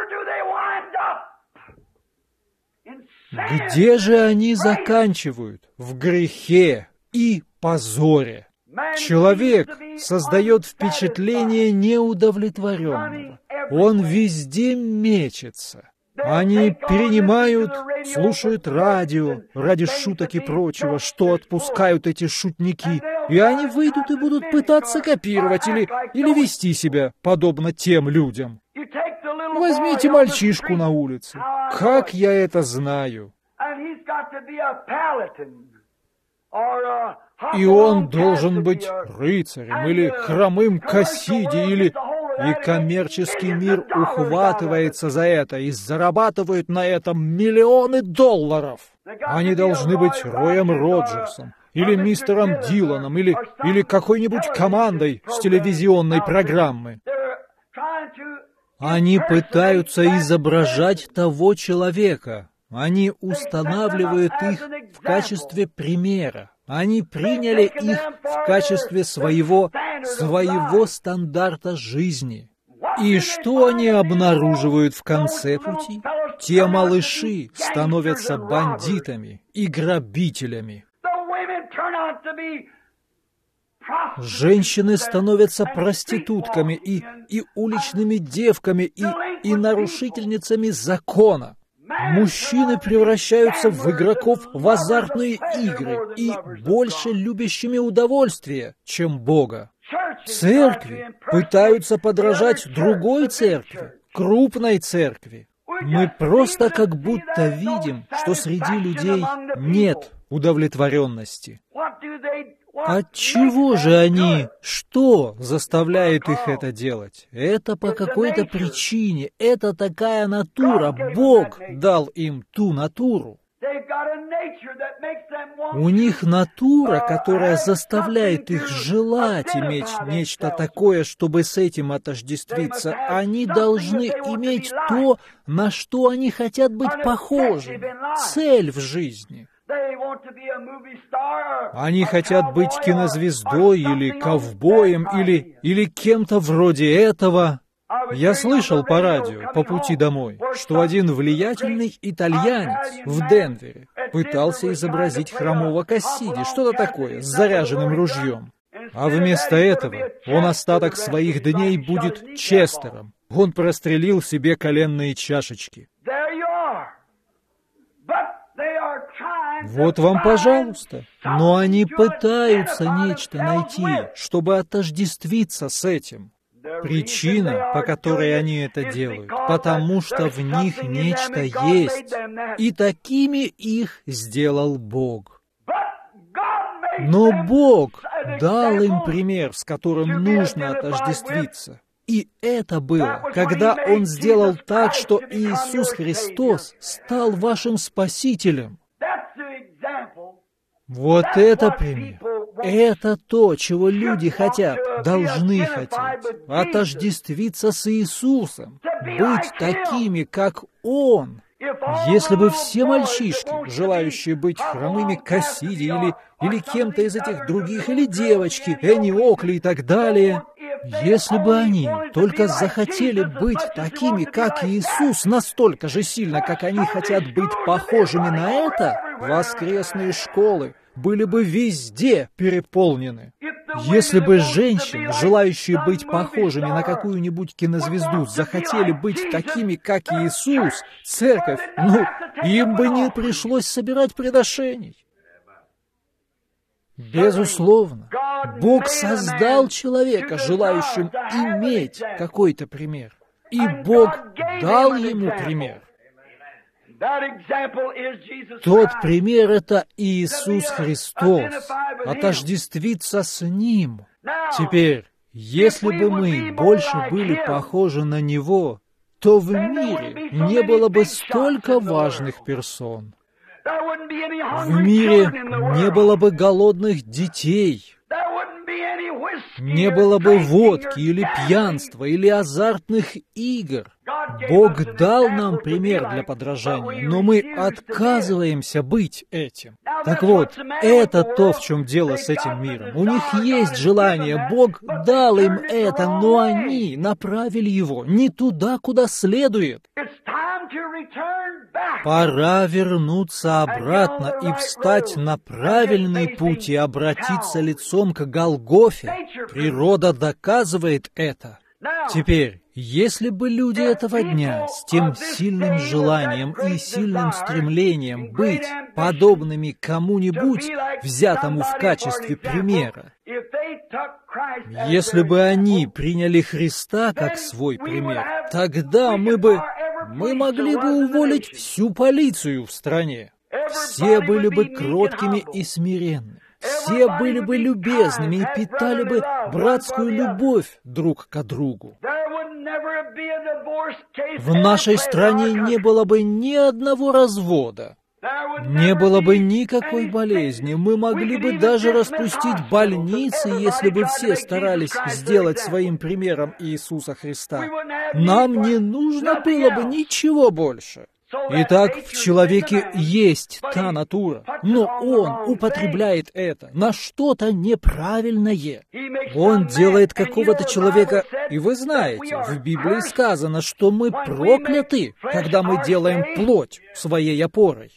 Где же они заканчивают? В грехе и позоре. Человек создает впечатление неудовлетворенного. Он везде мечется. Они перенимают, слушают радио ради шуток и прочего, что отпускают эти шутники, и они выйдут и будут пытаться копировать или вести себя подобно тем людям. Возьмите мальчишку на улице. Как я это знаю? И он должен быть рыцарем или хромым Кассиди, и коммерческий мир ухватывается за это и зарабатывает на этом миллионы долларов. Они должны быть Роем Роджерсом, или мистером Диланом, или какой-нибудь командой с телевизионной программы. Они пытаются изображать того человека. Они устанавливают их в качестве примера. Они приняли их в качестве своего стандарта жизни. И что они обнаруживают в конце пути? Те малыши становятся бандитами и грабителями. Женщины становятся проститутками и уличными девками и нарушительницами закона. Мужчины превращаются в игроков в азартные игры и больше любящими удовольствие, чем Бога. Церкви пытаются подражать другой церкви, крупной церкви. Мы просто как будто видим, что среди людей нет удовлетворенности. Отчего же они? Что заставляет их это делать? Это по какой-то причине. Это такая натура. Бог дал им ту натуру. У них натура, которая заставляет их желать иметь нечто такое, чтобы с этим отождествиться. Они должны иметь то, на что они хотят быть похожими. Цель в жизни. Они хотят быть кинозвездой или ковбоем или кем-то вроде этого. Я слышал по радио по пути домой, что один влиятельный итальянец в Денвере пытался изобразить хромого Кассиди, что-то такое, с заряженным ружьем. А вместо этого он остаток своих дней будет Честером. Он прострелил себе коленные чашечки. Вот вам, пожалуйста. Но они пытаются нечто найти, чтобы отождествиться с этим. Причина, по которой они это делают, потому что в них нечто есть, и такими их сделал Бог. Но Бог дал им пример, с которым нужно отождествиться. И это было, когда Он сделал так, что Иисус Христос стал вашим Спасителем. Вот это пример. Это то, чего люди хотят, должны хотеть. Отождествиться с Иисусом. Быть такими, как Он. Если бы все мальчишки, желающие быть хромыми Кассиди или кем-то из этих других, или девочки, Энни Окли и так далее, если бы они только захотели быть такими, как Иисус, настолько же сильно, как они хотят быть похожими на это, воскресные школы были бы везде переполнены. Если бы женщины, желающие быть похожими на какую-нибудь кинозвезду, захотели быть такими, как Иисус, церковь, им бы не пришлось собирать приношений. Безусловно, Бог создал человека, желающим иметь какой-то пример. И Бог дал ему пример. Тот пример — это Иисус Христос. Отождествиться с Ним. Теперь, если бы мы больше были похожи на Него, то в мире не было бы столько важных персон. В мире не было бы голодных детей, не было бы водки или пьянства или азартных игр. Бог дал нам пример для подражания, но мы отказываемся быть этим. Так вот, это то, в чем дело с этим миром. У них есть желание, Бог дал им это, но они направили его не туда, куда следует. Пора вернуться обратно и встать на правильный путь и обратиться лицом к Голгофе. Природа доказывает это. Теперь, если бы люди этого дня с тем сильным желанием и сильным стремлением быть подобными кому-нибудь, взятому в качестве примера, если бы они приняли Христа как свой пример, тогда мы могли бы уволить всю полицию в стране. Все были бы кроткими и смиренными. Все были бы любезными и питали бы братскую любовь друг к другу. В нашей стране не было бы ни одного развода, не было бы никакой болезни. Мы могли бы даже распустить больницы, если бы все старались сделать своим примером Иисуса Христа. Нам не нужно было бы ничего больше. Итак, в человеке есть та натура, но он употребляет это на что-то неправильное. Он делает какого-то человека, и вы знаете, в Библии сказано, что мы прокляты, когда мы делаем плоть своей опорой.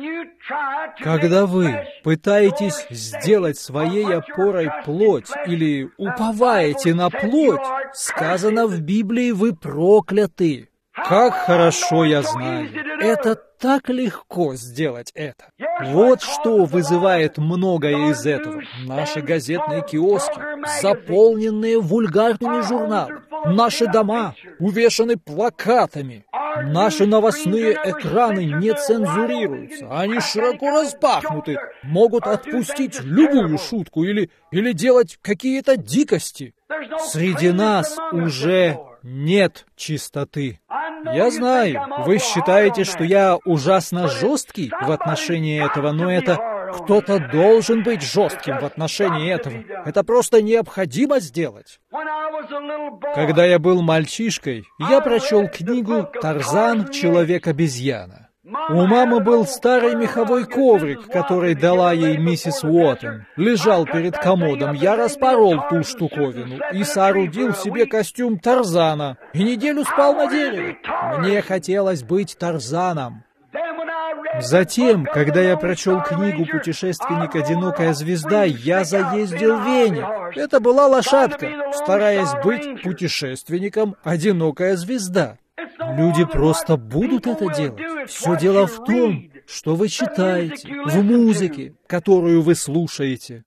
Когда вы пытаетесь сделать своей опорой плоть или уповаете на плоть, сказано в Библии, вы прокляты. Как хорошо я знаю, это так легко сделать это. Вот что вызывает многое из этого. Наши газетные киоски, заполненные вульгарными журналами. Наши дома увешаны плакатами. Наши новостные экраны не цензурируются. Они широко распахнуты, могут отпустить любую шутку или делать какие-то дикости. Среди нас уже нет чистоты. Я знаю, вы считаете, что я ужасно жесткий в отношении этого, но кто-то должен быть жестким в отношении этого. Это просто необходимо сделать. Когда я был мальчишкой, я прочел книгу «Тарзан. Человек-обезьяна». У мамы был старый меховой коврик, который дала ей миссис Уоттон. Лежал перед комодом. Я распорол ту штуковину и соорудил себе костюм Тарзана. И неделю спал на дереве. Мне хотелось быть Тарзаном. Затем, когда я прочел книгу «Путешественник. Одинокая звезда», я заездил в Вене. Это была лошадка, стараясь быть путешественником «Одинокая звезда». Люди просто будут это делать. Все дело в том, что вы читаете, в музыке, которую вы слушаете.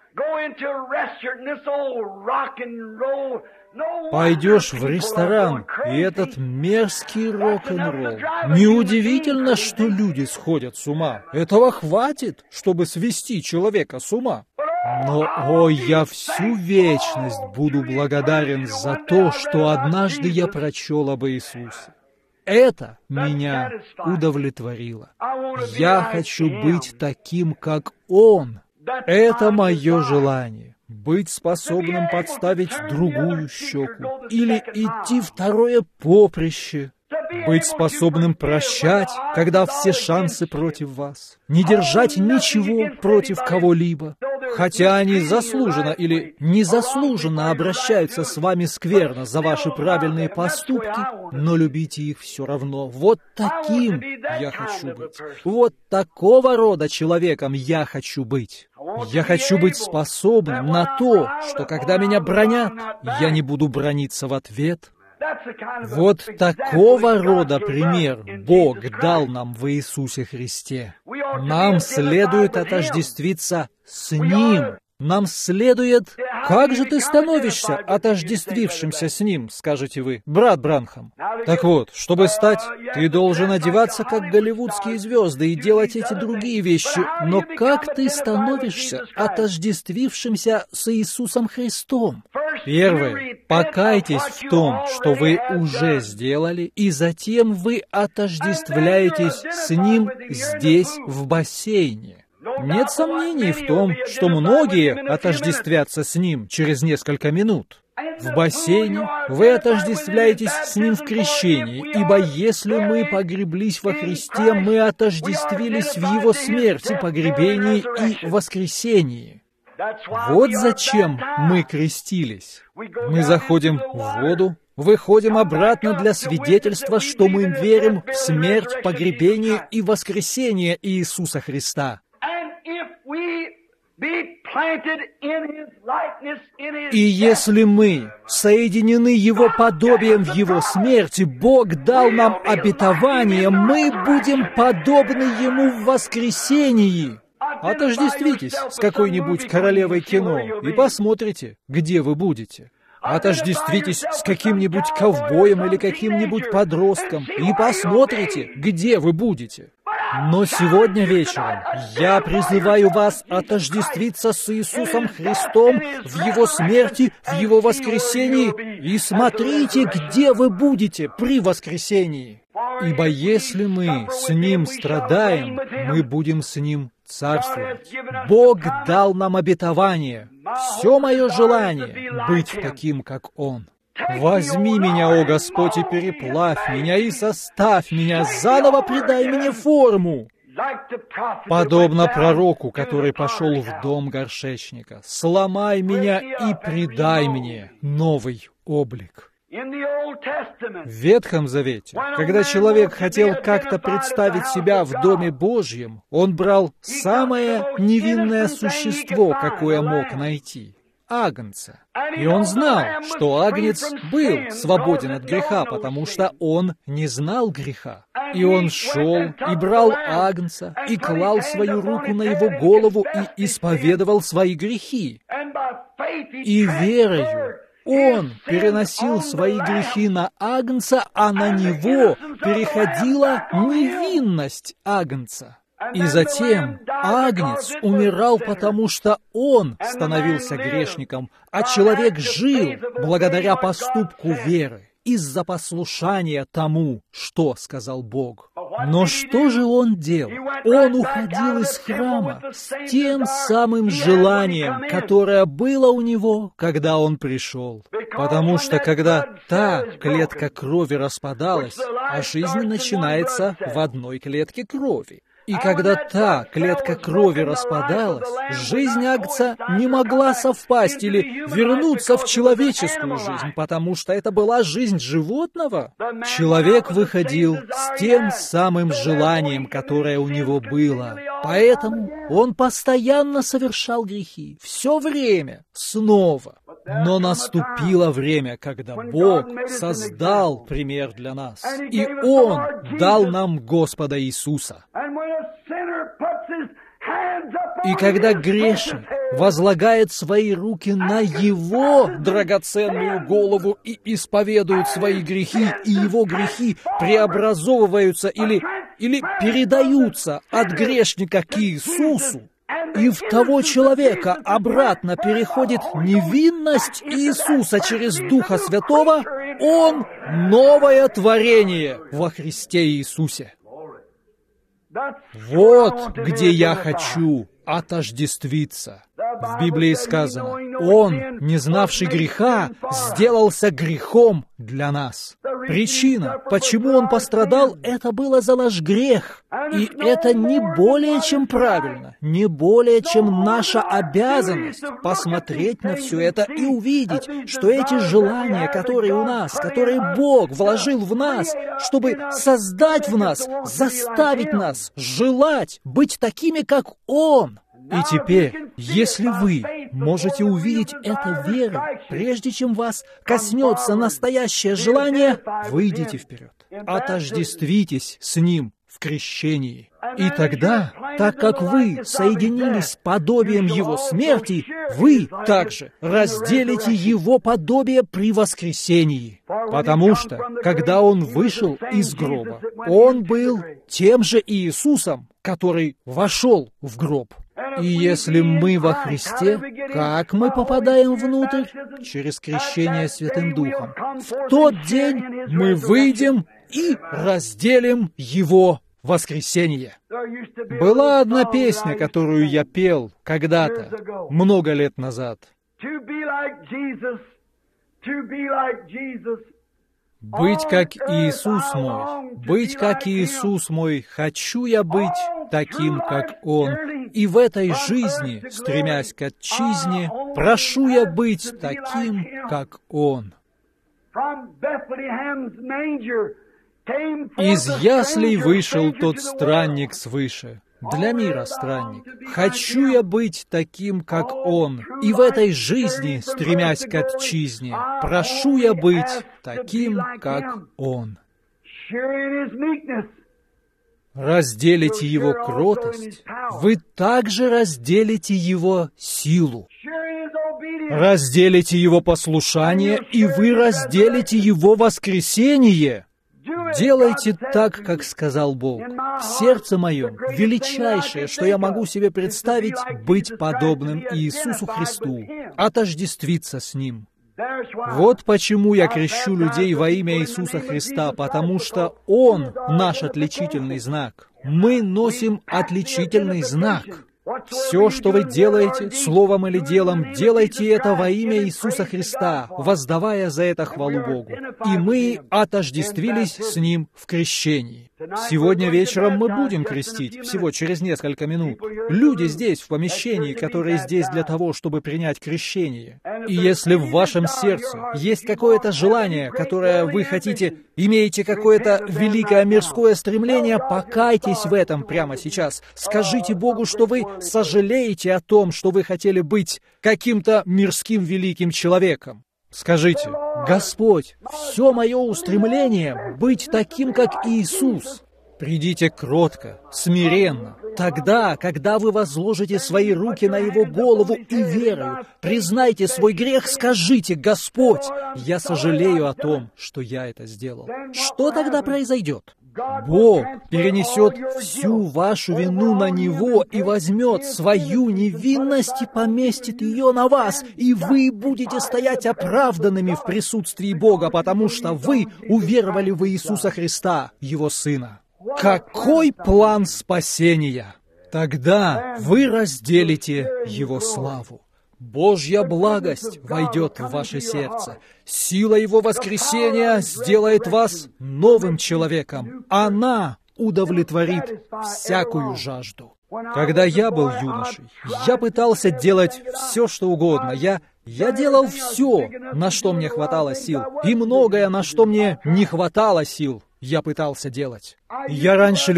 Пойдешь в ресторан, и этот мерзкий рок-н-ролл. Неудивительно, что люди сходят с ума. Этого хватит, чтобы свести человека с ума. Но, я всю вечность буду благодарен за то, что однажды я прочел об Иисусе. Это меня удовлетворило. Я хочу быть таким, как Он. Это мое желание. Быть способным подставить другую щеку или идти второе поприще. Быть способным прощать, когда все шансы против вас. Не держать ничего против кого-либо. Хотя они заслуженно или незаслуженно обращаются с вами скверно за ваши правильные поступки, но любите их все равно. Вот таким я хочу быть. Вот такого рода человеком я хочу быть. Я хочу быть способным на то, что когда меня бранят, я не буду браниться в ответ. Вот такого рода пример Бог дал нам в Иисусе Христе. Нам следует отождествиться с Ним. Нам следует... Как же ты становишься отождествившимся с Ним, скажете вы, брат Бранхам? Так вот, чтобы стать, ты должен одеваться как голливудские звезды и делать эти другие вещи. Но как ты становишься отождествившимся с Иисусом Христом? Первое. Покайтесь в том, что вы уже сделали, и затем вы отождествляетесь с Ним здесь, в бассейне. Нет сомнений в том, что многие отождествятся с Ним через несколько минут. в бассейне, вы отождествляетесь с Ним в крещении, ибо если мы погреблись во Христе, мы отождествились в Его смерти, погребении и воскресении. Вот зачем мы крестились. Мы заходим в воду, выходим обратно для свидетельства, что мы верим в смерть, погребение и воскресение Иисуса Христа. И если мы соединены Его подобием в Его смерти, Бог дал нам обетование, мы будем подобны Ему в воскресении. Отождествитесь с какой-нибудь королевой кино и посмотрите, где вы будете. Отождествитесь с каким-нибудь ковбоем или каким-нибудь подростком и посмотрите, где вы будете. Но сегодня вечером я призываю вас отождествиться с Иисусом Христом в Его смерти, в Его воскресении, и смотрите, где вы будете при воскресении. Ибо если мы с Ним страдаем, мы будем с Ним царствовать. Бог дал нам обетование. Все мое желание — быть таким, как Он. Возьми меня, о Господь, и переплавь меня, и составь меня, заново придай мне форму. Подобно пророку, который пошел в дом горшечника, сломай меня и придай мне новый облик. В Ветхом Завете, когда человек хотел как-то представить себя в Доме Божьем, он брал самое невинное существо, какое мог найти — агнца. И он знал, что агнец был свободен от греха, потому что он не знал греха. И он шел и брал агнца, и клал свою руку на его голову и исповедовал свои грехи. И верою он переносил свои грехи на агнца, а на него переходила невинность агнца. И затем агнец умирал, потому что он становился грешником, а человек жил благодаря поступку веры, из-за послушания тому, что сказал Бог. Но что же он делал? Он уходил из храма с тем самым желанием, которое было у него, когда он пришел. Потому что когда та клетка крови распадалась, а жизнь начинается в одной клетке крови. И когда та клетка крови распадалась, жизнь агнца не могла совпасть или вернуться в человеческую жизнь, потому что это была жизнь животного. Человек выходил с тем самым желанием, которое у него было. Поэтому он постоянно совершал грехи, все время, снова. Но наступило время, когда Бог создал пример для нас, и Он дал нам Господа Иисуса. И когда грешник возлагает свои руки на Его драгоценную голову и исповедует свои грехи, и его грехи преобразовываются или передаются от грешника к Иисусу, и в того человека обратно переходит невинность Иисуса через Духа Святого, он новое творение во Христе Иисусе. Вот где я хочу отождествиться. В Библии сказано, Он, не знавший греха, сделался грехом для нас. Причина, почему Он пострадал, это было за наш грех. И это не более чем правильно, не более чем наша обязанность посмотреть на все это и увидеть, что эти желания, которые у нас, которые Бог вложил в нас, чтобы создать в нас, заставить нас желать быть такими, как Он. И теперь, если вы можете увидеть это верой, прежде чем вас коснется настоящее желание, выйдите вперед, отождествитесь с Ним в крещении. И тогда, так как вы соединились с подобием Его смерти, вы также разделите Его подобие при воскресении. Потому что, когда Он вышел из гроба, Он был тем же Иисусом, который вошел в гроб. И если мы во Христе, как мы попадаем внутрь? Через крещение Святым Духом. В тот день мы выйдем и разделим Его воскресение. Была одна песня, которую я пел когда-то, много лет назад. Быть как Иисус мой, быть как Иисус мой, хочу я быть таким, как Он. И в этой жизни, стремясь к отчизне, прошу я быть таким, как Он. Из яслей вышел тот странник свыше, для мира странник. Хочу я быть таким, как Он, и в этой жизни, стремясь к отчизне, прошу я быть таким, как Он. Разделите Его кротость, вы также разделите Его силу. Разделите Его послушание, и вы разделите Его воскресение. Делайте так, как сказал Бог. В сердце моем величайшее, что я могу себе представить, быть подобным Иисусу Христу, отождествиться с Ним. Вот почему я крещу людей во имя Иисуса Христа, потому что Он наш отличительный знак. Мы носим отличительный знак. Все, что вы делаете, словом или делом, делайте это во имя Иисуса Христа, воздавая за это хвалу Богу. И мы отождествились с Ним в крещении. Сегодня вечером мы будем крестить, всего через несколько минут. Люди здесь, в помещении, которые здесь для того, чтобы принять крещение. И если в вашем сердце есть какое-то желание, которое вы хотите, имеете какое-то великое мирское стремление, покайтесь в этом прямо сейчас. Скажите Богу, что вы сожалеете о том, что вы хотели быть каким-то мирским великим человеком. Скажите: «Господь, все мое устремление — быть таким, как Иисус». Придите кротко, смиренно. Тогда, когда вы возложите свои руки на Его голову и верою, признайте свой грех, скажите: «Господь, я сожалею о том, что я это сделал». Что тогда произойдет? Бог перенесет всю вашу вину на Него и возьмет свою невинность и поместит ее на вас, и вы будете стоять оправданными в присутствии Бога, потому что вы уверовали в Иисуса Христа, Его Сына. Какой план спасения! Тогда вы разделите Его славу. Божья благость войдет в ваше сердце. Сила Его воскресения сделает вас новым человеком. Она удовлетворит всякую жажду. Когда я был юношей, я пытался делать все, что угодно. Я делал все, на что мне хватало сил, и многое, на что мне не хватало сил, я пытался делать. Я раньше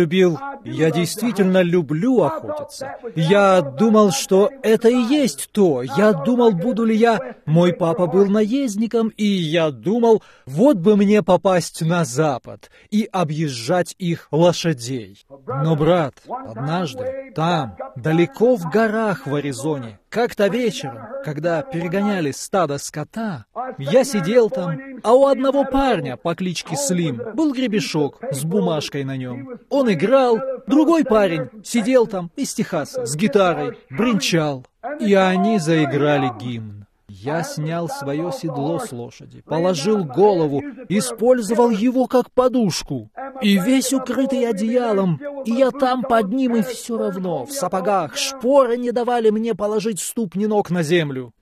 я действительно люблю охотиться. Я думал, что это и есть то. Я думал, буду ли я... Мой папа был наездником, и я думал, вот бы мне попасть на запад и объезжать их лошадей. Но, брат, однажды там, далеко в горах в Аризоне, как-то вечером, когда перегоняли стадо скота, я сидел там, а у одного парня по кличке Слим был гребешок с бумажкой на нем. Он играл, другой парень сидел там из Техаса с гитарой, бренчал, и они заиграли гимн. Я снял свое седло с лошади, положил голову, использовал его как подушку, и весь укрытый одеялом, и я там под ним, и все равно, в сапогах, шпоры не давали мне положить ступни ног на землю.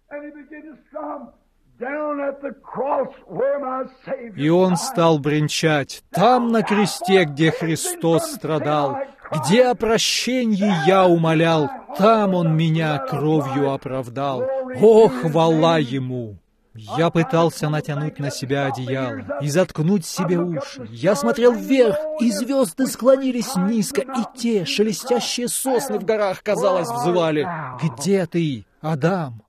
И он стал бренчать там, на кресте, где Христос страдал, где о прощении я умолял, там он меня кровью оправдал. О, хвала Ему! Я пытался натянуть на себя одеяло и заткнуть себе уши. Я смотрел вверх, и звезды склонились низко, и те шелестящие сосны в горах, казалось, взывали: «Где ты, Адам?»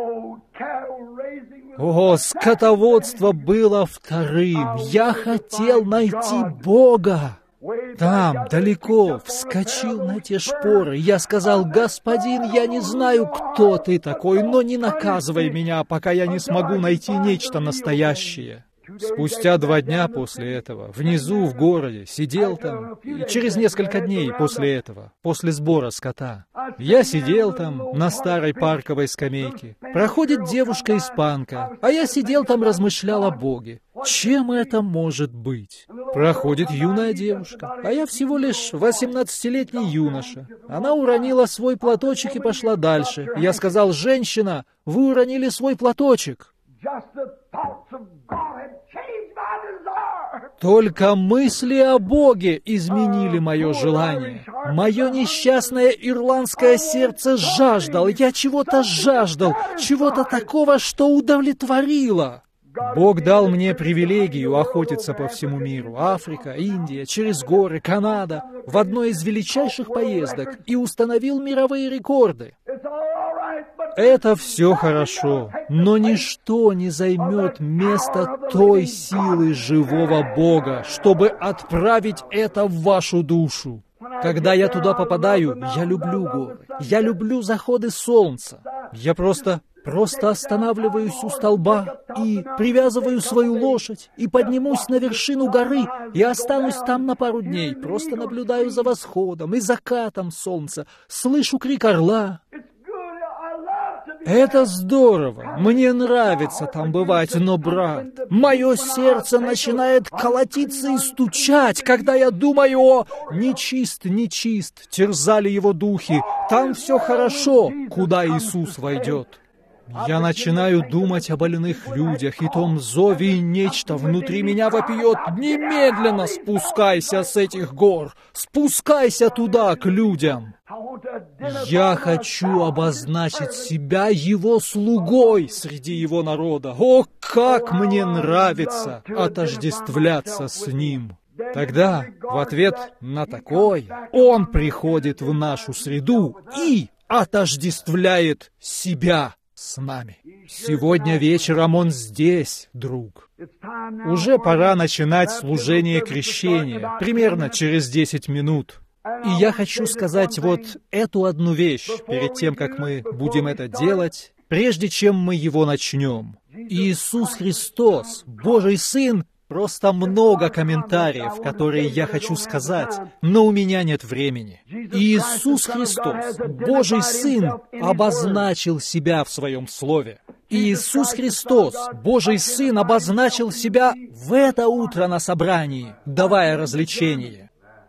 О, скотоводство было вторым. Я хотел найти Бога. Там, далеко, вскочил на те шпоры. Я сказал: «Господин, я не знаю, кто ты такой, но не наказывай меня, пока я не смогу найти нечто настоящее». Спустя 2 дня после этого, внизу в городе, сидел там, и через несколько дней после этого, после сбора скота, я сидел там на старой парковой скамейке. Проходит девушка-испанка, а я сидел там, размышлял о Боге. Чем это может быть? Проходит юная девушка, а я всего лишь 18-летний юноша. Она уронила свой платочек и пошла дальше. Я сказал: «Женщина, вы уронили свой платочек». Только мысли о Боге изменили мое желание. Мое несчастное ирландское сердце жаждало, я чего-то жаждал, чего-то такого, что удовлетворило. Бог дал мне привилегию охотиться по всему миру. Африка, Индия, через горы, Канада, в одной из величайших поездок, и установил мировые рекорды. Это все хорошо, но ничто не займет место той силы живого Бога, чтобы отправить это в вашу душу. Когда я туда попадаю, я люблю горы, я люблю заходы солнца. Я просто останавливаюсь у столба и привязываю свою лошадь и поднимусь на вершину горы и останусь там на пару дней. Просто наблюдаю за восходом и закатом солнца, слышу крик орла. Это здорово, мне нравится там бывать, но, брат, мое сердце начинает колотиться и стучать, когда я думаю о «нечист, нечист, терзали его духи, там все хорошо, куда Иисус войдет». Я начинаю думать о больных людях и том зове, и нечто внутри меня вопиет: «Немедленно спускайся с этих гор! Спускайся туда, к людям!» Я хочу обозначить себя его слугой среди его народа. О, как мне нравится отождествляться с ним! Тогда, в ответ на такое, он приходит в нашу среду и отождествляет себя с нами. Сегодня вечером он здесь, друг. Уже пора начинать служение крещения, примерно через 10 минут. И я хочу сказать вот эту одну вещь перед тем, как мы будем это делать, прежде чем мы его начнем. Иисус Христос, Божий Сын, просто много комментариев, которые я хочу сказать, но у меня нет времени. Иисус Христос, Божий Сын, обозначил себя в Своем Слове. Иисус Христос, Божий Сын, обозначил себя в это утро на собрании, давая развлечение.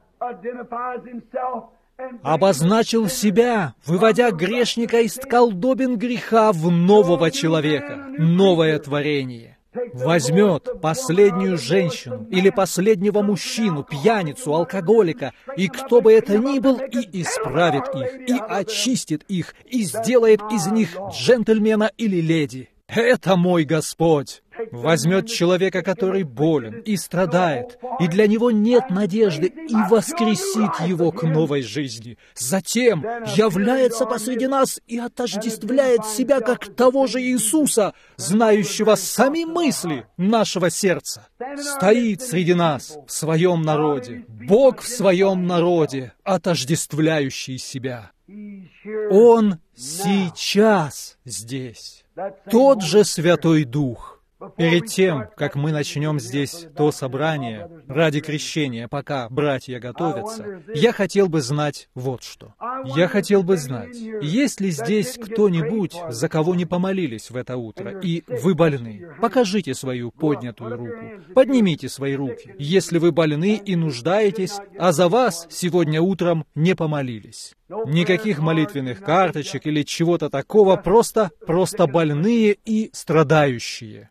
Обозначил себя, выводя грешника из колдобин греха в нового человека, новое творение. Возьмет последнюю женщину или последнего мужчину, пьяницу, алкоголика, и кто бы это ни был, и исправит их, и очистит их, и сделает из них джентльмена или леди. Это мой Господь. Возьмет человека, который болен и страдает, и для него нет надежды, и воскресит его к новой жизни. Затем является посреди нас и отождествляет себя как того же Иисуса, знающего сами мысли нашего сердца. Стоит среди нас, в своем народе, Бог в своем народе, отождествляющий себя. Он сейчас здесь. Тот же Святой Дух. Перед тем, как мы начнем здесь то собрание ради крещения, пока братья готовятся, я хотел бы знать вот что. Я хотел бы знать, есть ли здесь кто-нибудь, за кого не помолились в это утро, и вы больны. Покажите свою поднятую руку. Поднимите свои руки, если вы больны и нуждаетесь, а за вас сегодня утром не помолились. Никаких молитвенных карточек или чего-то такого, просто больные и страдающие.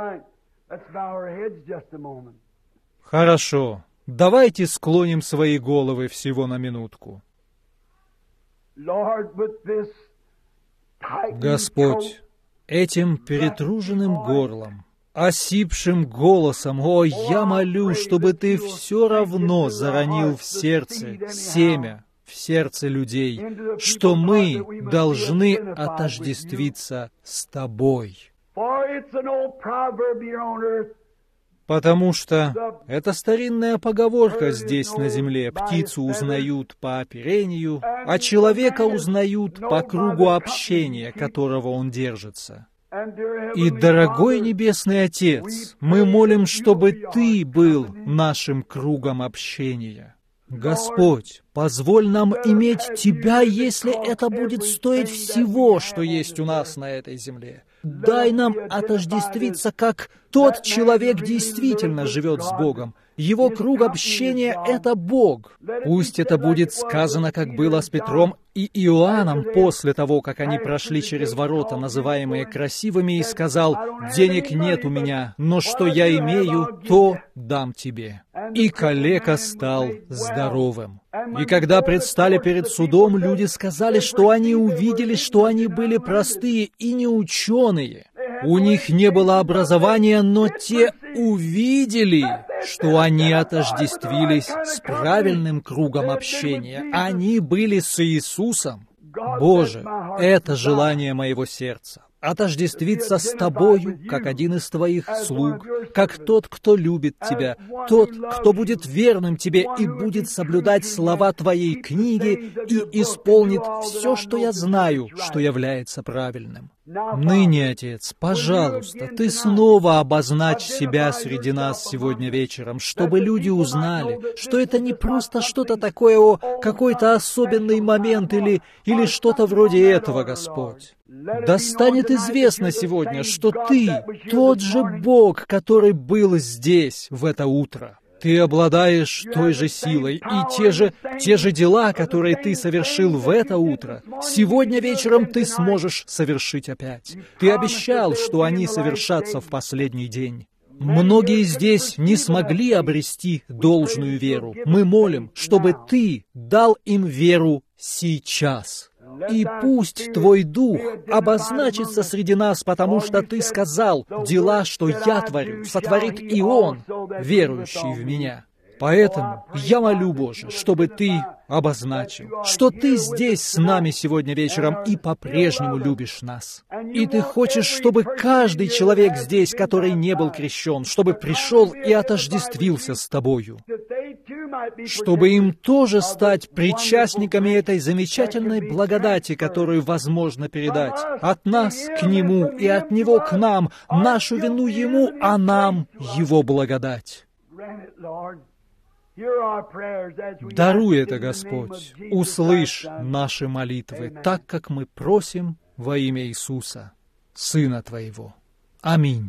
Хорошо, давайте склоним свои головы всего на минутку. Господь, этим перетруженным горлом, осипшим голосом, о, я молю, чтобы Ты все равно заронил в сердце семя, в сердце людей, что мы должны отождествиться с Тобой. Потому что это старинная поговорка здесь на земле. Птицу узнают по оперению, а человека узнают по кругу общения, которого он держится. И, дорогой Небесный Отец, мы молим, чтобы Ты был нашим кругом общения. Господь, позволь нам иметь Тебя, если это будет стоить всего, что есть у нас на этой земле. Дай нам отождествиться, как тот человек действительно живет с Богом. Его круг общения — это Бог. Пусть это будет сказано, как было с Петром и Иоанном после того, как они прошли через ворота, называемые красивыми, и сказал: «Денег нет у меня, но что я имею, то дам тебе». И калека стал здоровым. И когда предстали перед судом, люди сказали, что они увидели, что они были простые и неученые. У них не было образования, но те увидели, что они отождествились с правильным кругом общения. Они были с Иисусом. Боже, это желание моего сердца. Отождествиться с Тобою, как один из Твоих слуг, как тот, кто любит Тебя, тот, кто будет верным Тебе и будет соблюдать слова Твоей книги и исполнит все, что я знаю, что является правильным. Ныне, Отец, пожалуйста, Ты снова обозначь себя среди нас сегодня вечером, чтобы люди узнали, что это не просто что-то такое, какой-то особенный момент или что-то вроде этого, Господь. Да станет известно сегодня, что Ты тот же Бог, который был здесь в это утро. Ты обладаешь той же силой, и те же дела, которые Ты совершил в это утро, сегодня вечером Ты сможешь совершить опять. Ты обещал, что они совершатся в последний день. Многие здесь не смогли обрести должную веру. Мы молим, чтобы Ты дал им веру сейчас. И пусть Твой Дух обозначится среди нас, потому что Ты сказал: «Дела, что я творю, сотворит и Он, верующий в Меня». Поэтому я молю, Боже, чтобы Ты обозначил, что Ты здесь с нами сегодня вечером и по-прежнему любишь нас. И Ты хочешь, чтобы каждый человек здесь, который не был крещен, чтобы пришел и отождествился с Тобою, чтобы им тоже стать причастниками этой замечательной благодати, которую возможно передать от нас к Нему и от Него к нам, нашу вину Ему, а нам Его благодать. Даруй это, Господь, услышь наши молитвы, так как мы просим во имя Иисуса, Сына Твоего. Аминь.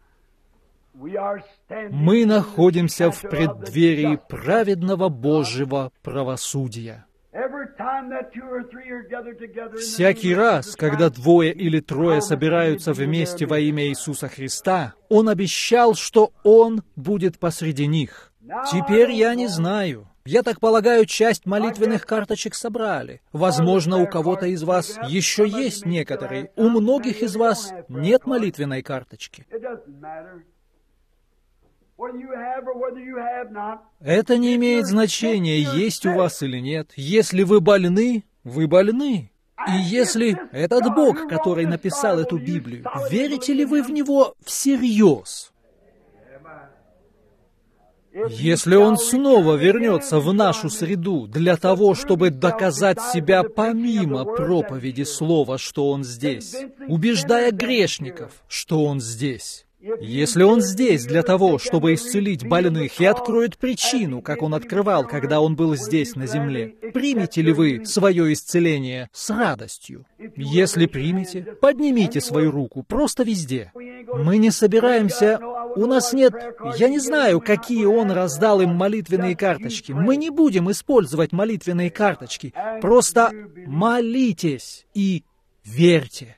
Мы находимся в преддверии праведного Божьего правосудия. Всякий раз, когда двое или трое собираются вместе во имя Иисуса Христа, Он обещал, что Он будет посреди них. Теперь я не знаю. Я так полагаю, часть молитвенных карточек собрали. Возможно, у кого-то из вас еще есть некоторые. У многих из вас нет молитвенной карточки. Это не имеет значения, есть у вас или нет. Если вы больны, вы больны. И если этот Бог, который написал эту Библию, верите ли вы в Него всерьез? Если Он снова вернется в нашу среду для того, чтобы доказать себя помимо проповеди слова, что Он здесь, убеждая грешников, что Он здесь, если Он здесь для того, чтобы исцелить больных и откроет причину, как Он открывал, когда Он был здесь на земле, примете ли вы свое исцеление с радостью? Если примете, поднимите свою руку просто везде. Мы не собираемся... У нас нет... Я не знаю, какие Он раздал им молитвенные карточки. Мы не будем использовать молитвенные карточки. Просто молитесь и верьте.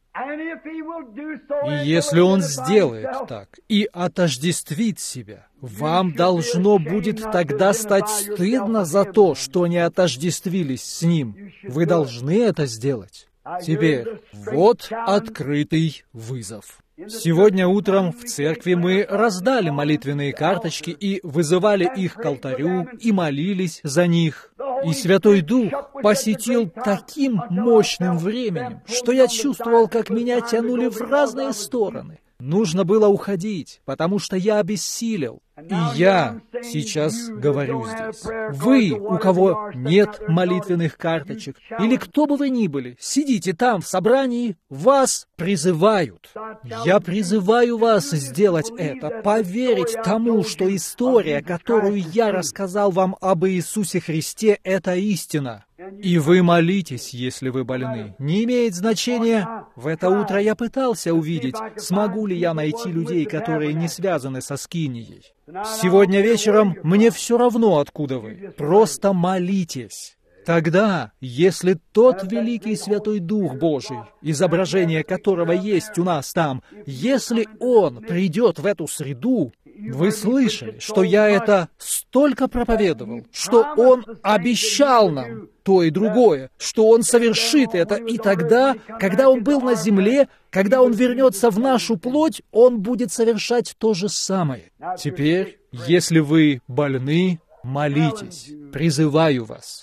И если Он сделает так и отождествит себя, вам должно будет тогда стать стыдно за то, что не отождествились с Ним. Вы должны это сделать. Теперь, вот открытый вызов. Сегодня утром в церкви мы раздали молитвенные карточки и вызывали их к алтарю, и молились за них. И Святой Дух посетил таким мощным временем, что я чувствовал, как меня тянули в разные стороны. Нужно было уходить, потому что я обессилел. И я сейчас говорю здесь. Вы, у кого нет молитвенных карточек, или кто бы вы ни были, сидите там в собрании, вас призывают. Я призываю вас сделать это, поверить тому, что история, которую я рассказал вам об Иисусе Христе, это истина. И вы молитесь, если вы больны. Не имеет значения. В это утро я пытался увидеть, смогу ли я найти людей, которые не связаны со Скинией. Сегодня вечером мне все равно, откуда вы. Просто молитесь. Тогда, если тот великий Святой Дух Божий, изображение которого есть у нас там, если Он придет в эту среду, вы слышали, что я это столько проповедовал, что Он обещал нам то и другое, что Он совершит это, и тогда, когда Он был на земле, когда Он вернется в нашу плоть, Он будет совершать то же самое. Теперь, если вы больны, молитесь, призываю вас.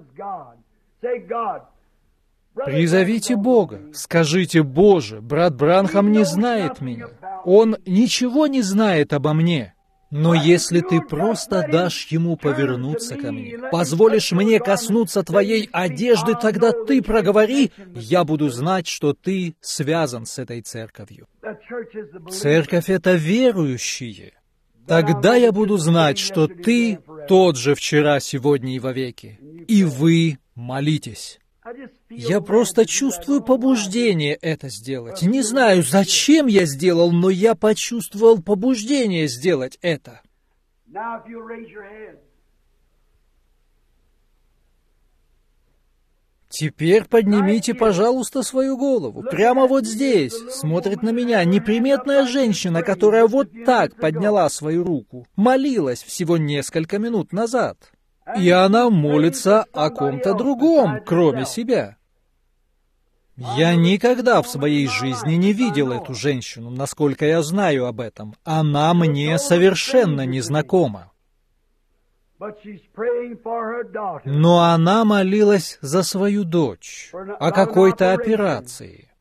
Призовите Бога, скажите: «Боже, брат Бранхам не знает меня, он ничего не знает обо мне». Но если ты просто дашь ему повернуться ко мне, позволишь мне коснуться твоей одежды, тогда ты проговори, я буду знать, что ты связан с этой церковью. Церковь — это верующие. Тогда я буду знать, что ты тот же вчера, сегодня и вовеки. И вы молитесь. Я просто чувствую побуждение это сделать. Не знаю, зачем я сделал, но я почувствовал побуждение сделать это. Теперь поднимите, пожалуйста, свою голову. Прямо вот здесь смотрит на меня неприметная женщина, которая вот так подняла свою руку. Молилась всего несколько минут назад. И она молится о ком-то другом, кроме себя. Я никогда в своей жизни не видел эту женщину, насколько я знаю об этом. Она мне совершенно незнакома. Но она молилась за свою дочь, о какой-то операции.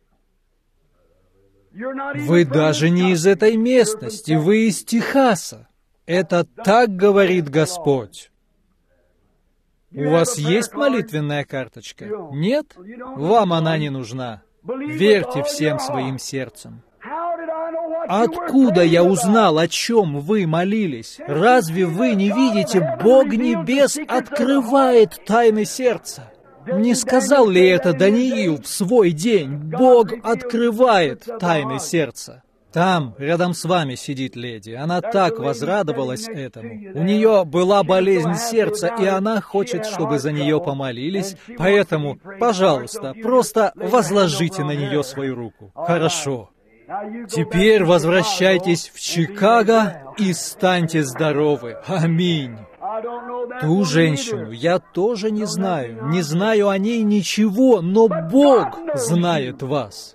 Вы даже не из этой местности, вы из Техаса. Это так говорит Господь. У вас есть молитвенная карточка? Нет? Вам она не нужна. Верьте всем своим сердцем. Откуда я узнал, о чем вы молились? Разве вы не видите, Бог Небес открывает тайны сердца? Не сказал ли это Даниил в свой день? Бог открывает тайны сердца. Там, рядом с вами, сидит леди. Она так возрадовалась этому. У нее была болезнь сердца, и она хочет, чтобы за нее помолились. Поэтому, пожалуйста, просто возложите на нее свою руку. Хорошо. Теперь возвращайтесь в Чикаго и станьте здоровы. Аминь. Ту женщину я тоже не знаю о ней ничего, но Бог знает вас.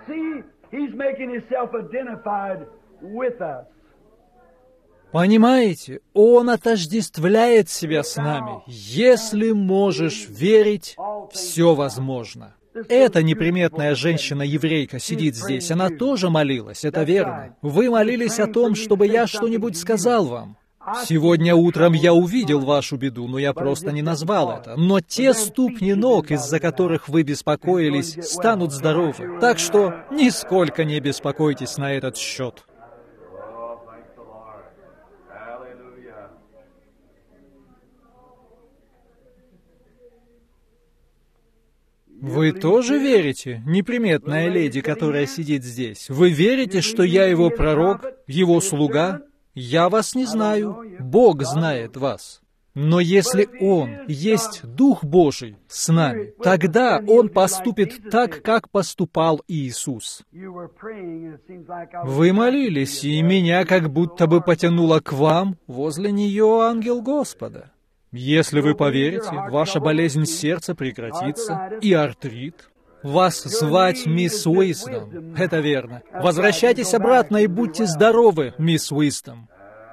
Понимаете, Он отождествляет себя с нами. Если можешь верить, все возможно. Эта неприметная женщина-еврейка сидит здесь, она тоже молилась, это верно. Вы молились о том, чтобы я что-нибудь сказал вам. Сегодня утром я увидел вашу беду, но я просто не назвал это. Но те ступни ног, из-за которых вы беспокоились, станут здоровы. Так что нисколько не беспокойтесь на этот счет. Вы тоже верите, неприметная леди, которая сидит здесь? Вы верите, что я его пророк, его слуга? Я вас не знаю, Бог знает вас. Но если Он есть Дух Божий с нами, тогда Он поступит так, как поступал Иисус. Вы молились, и меня как будто бы потянуло к вам, возле нее ангел Господа. Если вы поверите, ваша болезнь сердца прекратится, и артрит. Вас звать мисс Уистом. Это верно. Возвращайтесь обратно и будьте здоровы, мисс Уистом.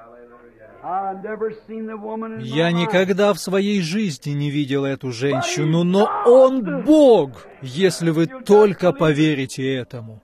Я никогда в своей жизни не видел эту женщину, но Он Бог, если вы только поверите этому.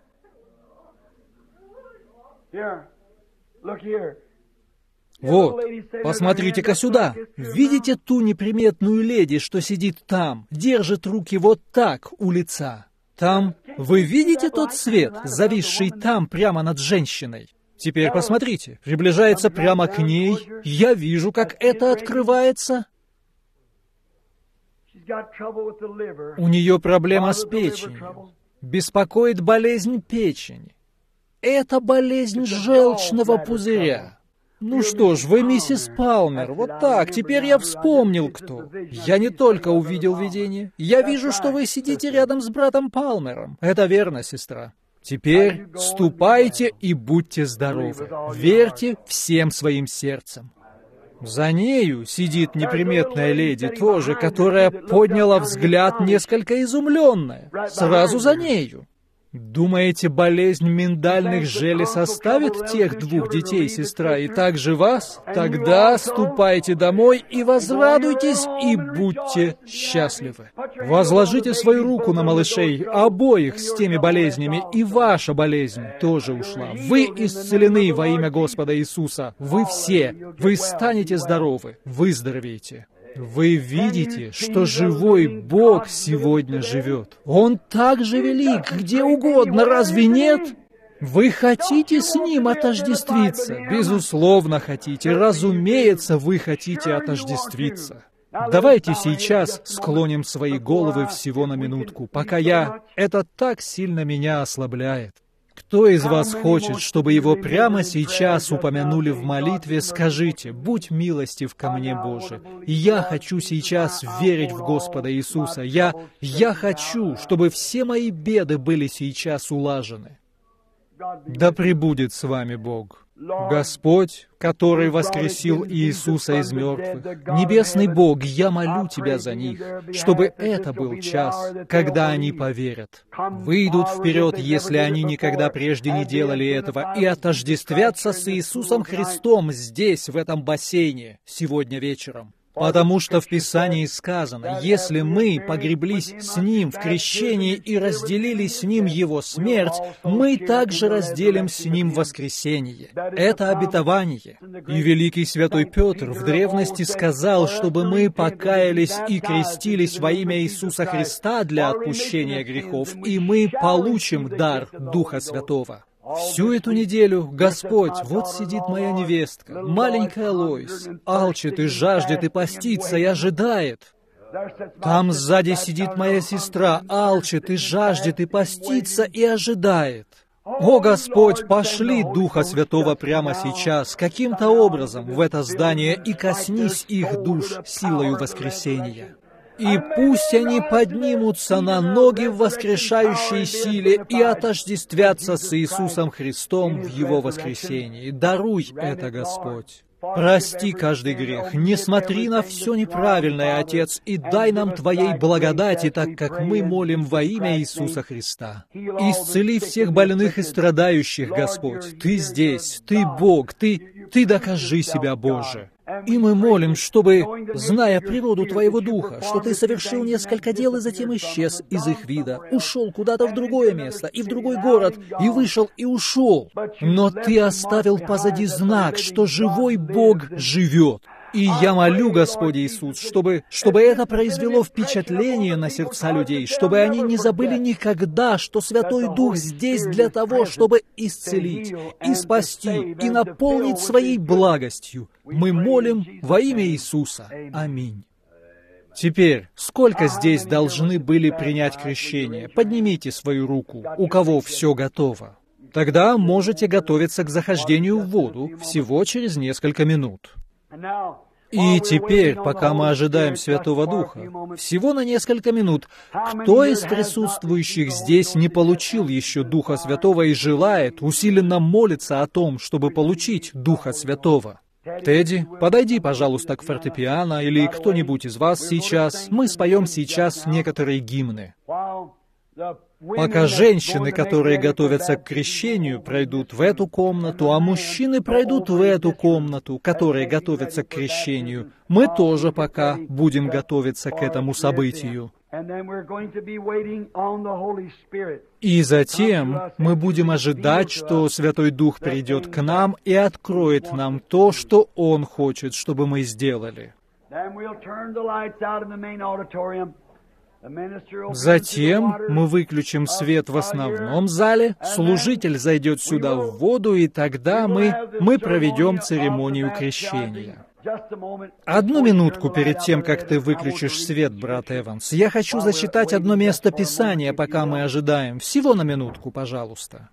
Вот, посмотрите-ка сюда. Видите ту неприметную леди, что сидит там, держит руки вот так у лица? Там, вы видите тот свет, зависший там прямо над женщиной? Теперь посмотрите, приближается прямо к ней. Я вижу, как это открывается. У нее проблема с печенью. Беспокоит болезнь печени. Это болезнь желчного пузыря. Ну что ж, вы миссис Палмер, вот так, теперь я вспомнил, кто. Я не только увидел видение, я вижу, что вы сидите рядом с братом Палмером. Это верно, сестра. Теперь ступайте и будьте здоровы. Верьте всем своим сердцем. За нею сидит неприметная леди тоже, которая подняла взгляд несколько изумленная. Сразу за нею. Думаете, болезнь миндальных желез оставит тех двух детей, сестра, и также вас? Тогда ступайте домой и возрадуйтесь, и будьте счастливы. Возложите свою руку на малышей, обоих с теми болезнями, и ваша болезнь тоже ушла. Вы исцелены во имя Господа Иисуса. Вы все. Вы станете здоровы. Выздоровеете. Вы видите, что живой Бог сегодня живет. Он так же велик, где угодно, разве нет? Вы хотите с Ним отождествиться? Безусловно хотите. Разумеется, вы хотите отождествиться. Давайте сейчас склоним свои головы всего на минутку, пока это так сильно меня ослабляет. Кто из вас хочет, чтобы его прямо сейчас упомянули в молитве, скажите: «Будь милостив ко мне, Боже, и я хочу сейчас верить в Господа Иисуса. Я хочу, чтобы все мои беды были сейчас улажены». Да пребудет с вами Бог. Господь, который воскресил Иисуса из мертвых, Небесный Бог, я молю Тебя за них, чтобы это был час, когда они поверят, выйдут вперед, если они никогда прежде не делали этого, и отождествятся с Иисусом Христом здесь, в этом бассейне, сегодня вечером. Потому что в Писании сказано: если мы погреблись с Ним в крещении и разделили с Ним Его смерть, мы также разделим с Ним воскресение. Это обетование. И великий святой Петр в древности сказал, чтобы мы покаялись и крестились во имя Иисуса Христа для отпущения грехов, и мы получим дар Духа Святого. Всю эту неделю Господь, вот сидит моя невестка, маленькая Лоис, алчит и жаждет и постится и ожидает. Там сзади сидит моя сестра, алчит и жаждет и постится и ожидает. О, Господь, пошли Духа Святого прямо сейчас, каким-то образом в это здание и коснись их душ силою воскресения. И пусть они поднимутся на ноги в воскрешающей силе и отождествятся с Иисусом Христом в Его воскресении. Даруй это, Господь. Прости каждый грех, не смотри на все неправильное, Отец, и дай нам Твоей благодати, так как мы молим во имя Иисуса Христа. Исцели всех больных и страдающих, Господь. Ты здесь, Ты Бог, Ты докажи себя, Боже. И мы молим, чтобы, зная природу Твоего Духа, что Ты совершил несколько дел и затем исчез из их вида, ушел куда-то в другое место и в другой город, и вышел и ушел. Но Ты оставил позади знак, что живой Бог живет. И я молю, Господь Иисус, чтобы это произвело впечатление на сердца людей, чтобы они не забыли никогда, что Святой Дух здесь для того, чтобы исцелить, и спасти, и наполнить своей благостью. Мы молим во имя Иисуса. Аминь. Теперь, сколько здесь должны были принять крещение? Поднимите свою руку, у кого все готово. Тогда можете готовиться к захождению в воду всего через несколько минут. И теперь, пока мы ожидаем Святого Духа, всего на несколько минут, кто из присутствующих здесь не получил еще Духа Святого и желает, усиленно молиться о том, чтобы получить Духа Святого? Тедди, подойди, пожалуйста, к фортепиано, или кто-нибудь из вас сейчас. Мы споем сейчас некоторые гимны. Пока женщины, которые готовятся к крещению, пройдут в эту комнату, а мужчины пройдут в эту комнату, которые готовятся к крещению, мы тоже пока будем готовиться к этому событию. И затем мы будем ожидать, что Святой Дух придет к нам и откроет нам то, что Он хочет, чтобы мы сделали. Затем мы выключим свет в основном зале, служитель зайдет сюда в воду, и тогда мы проведем церемонию крещения. Одну минутку перед тем, как ты выключишь свет, брат Эванс, я хочу зачитать одно место Писания, пока мы ожидаем. Всего на минутку, пожалуйста.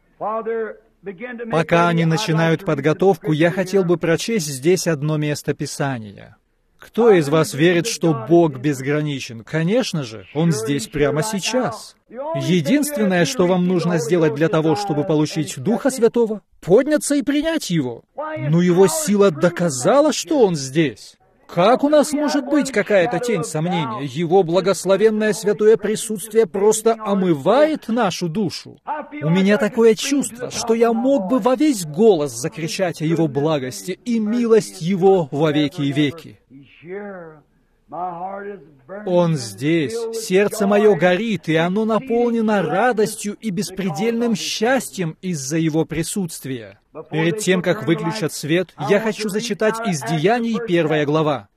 Пока они начинают подготовку, я хотел бы прочесть здесь одно место Писания. Кто из вас верит, что Бог безграничен? Конечно же, Он здесь прямо сейчас. Единственное, что вам нужно сделать для того, чтобы получить Духа Святого, подняться и принять Его. Но Его сила доказала, что Он здесь. Как у нас может быть какая-то тень сомнения? Его благословенное святое присутствие просто омывает нашу душу. У меня такое чувство, что я мог бы во весь голос закричать о Его благости и милость Его во веки и веки. Он здесь, сердце мое горит, и оно наполнено радостью и беспредельным счастьем из-за Его присутствия. Перед тем, как выключат свет, я хочу зачитать из Деяний 1 глава.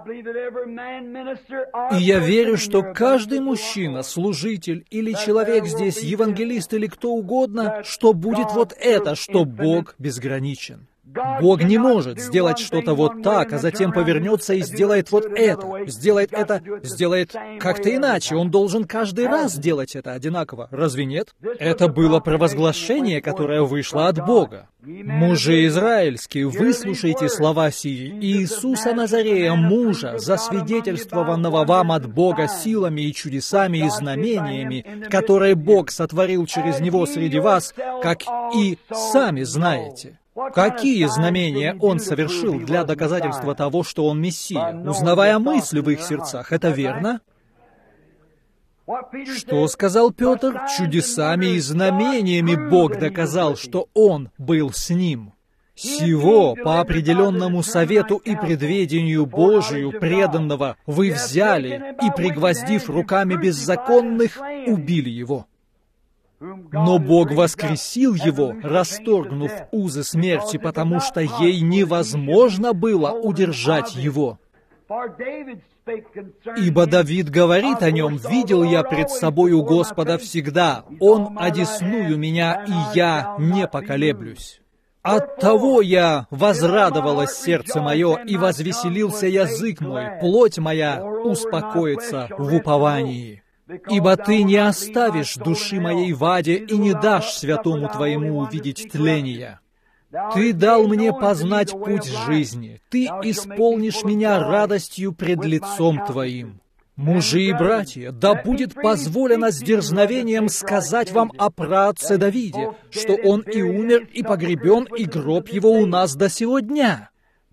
И я верю, что каждый мужчина, служитель или человек здесь, евангелист или кто угодно, что будет вот это, что Бог безграничен. Бог не может сделать что-то вот так, а затем повернется и сделает вот это, сделает как-то иначе. Он должен каждый раз делать это одинаково. Разве нет? Это было провозглашение, которое вышло от Бога. Мужи израильские, выслушайте слова сии. Иисуса Назарея, мужа, засвидетельствованного вам от Бога силами и чудесами и знамениями, которые Бог сотворил через Него среди вас, как и сами знаете. Какие знамения Он совершил для доказательства того, что Он Мессия, узнавая мысли в их сердцах? Это верно? Что сказал Петр? Чудесами и знамениями Бог доказал, что Он был с ним. Сего по определенному совету и предведению Божию преданного вы взяли и, пригвоздив руками беззаконных, убили Его. Но Бог воскресил Его, расторгнув узы смерти, потому что ей невозможно было удержать Его. Ибо Давид говорит о Нем: «Видел я пред собою Господа всегда, Он одесную меня, и я не поколеблюсь». Оттого я возрадовалось сердце мое, и возвеселился язык мой, плоть моя успокоится в уповании. Ибо Ты не оставишь души моей в аде и не дашь святому Твоему увидеть тления. Ты дал мне познать путь жизни, Ты исполнишь меня радостью пред лицом Твоим. Мужи и братья, да будет позволено с дерзновением сказать вам о праотце Давиде, что он и умер, и погребен, и гроб его у нас до сего дня.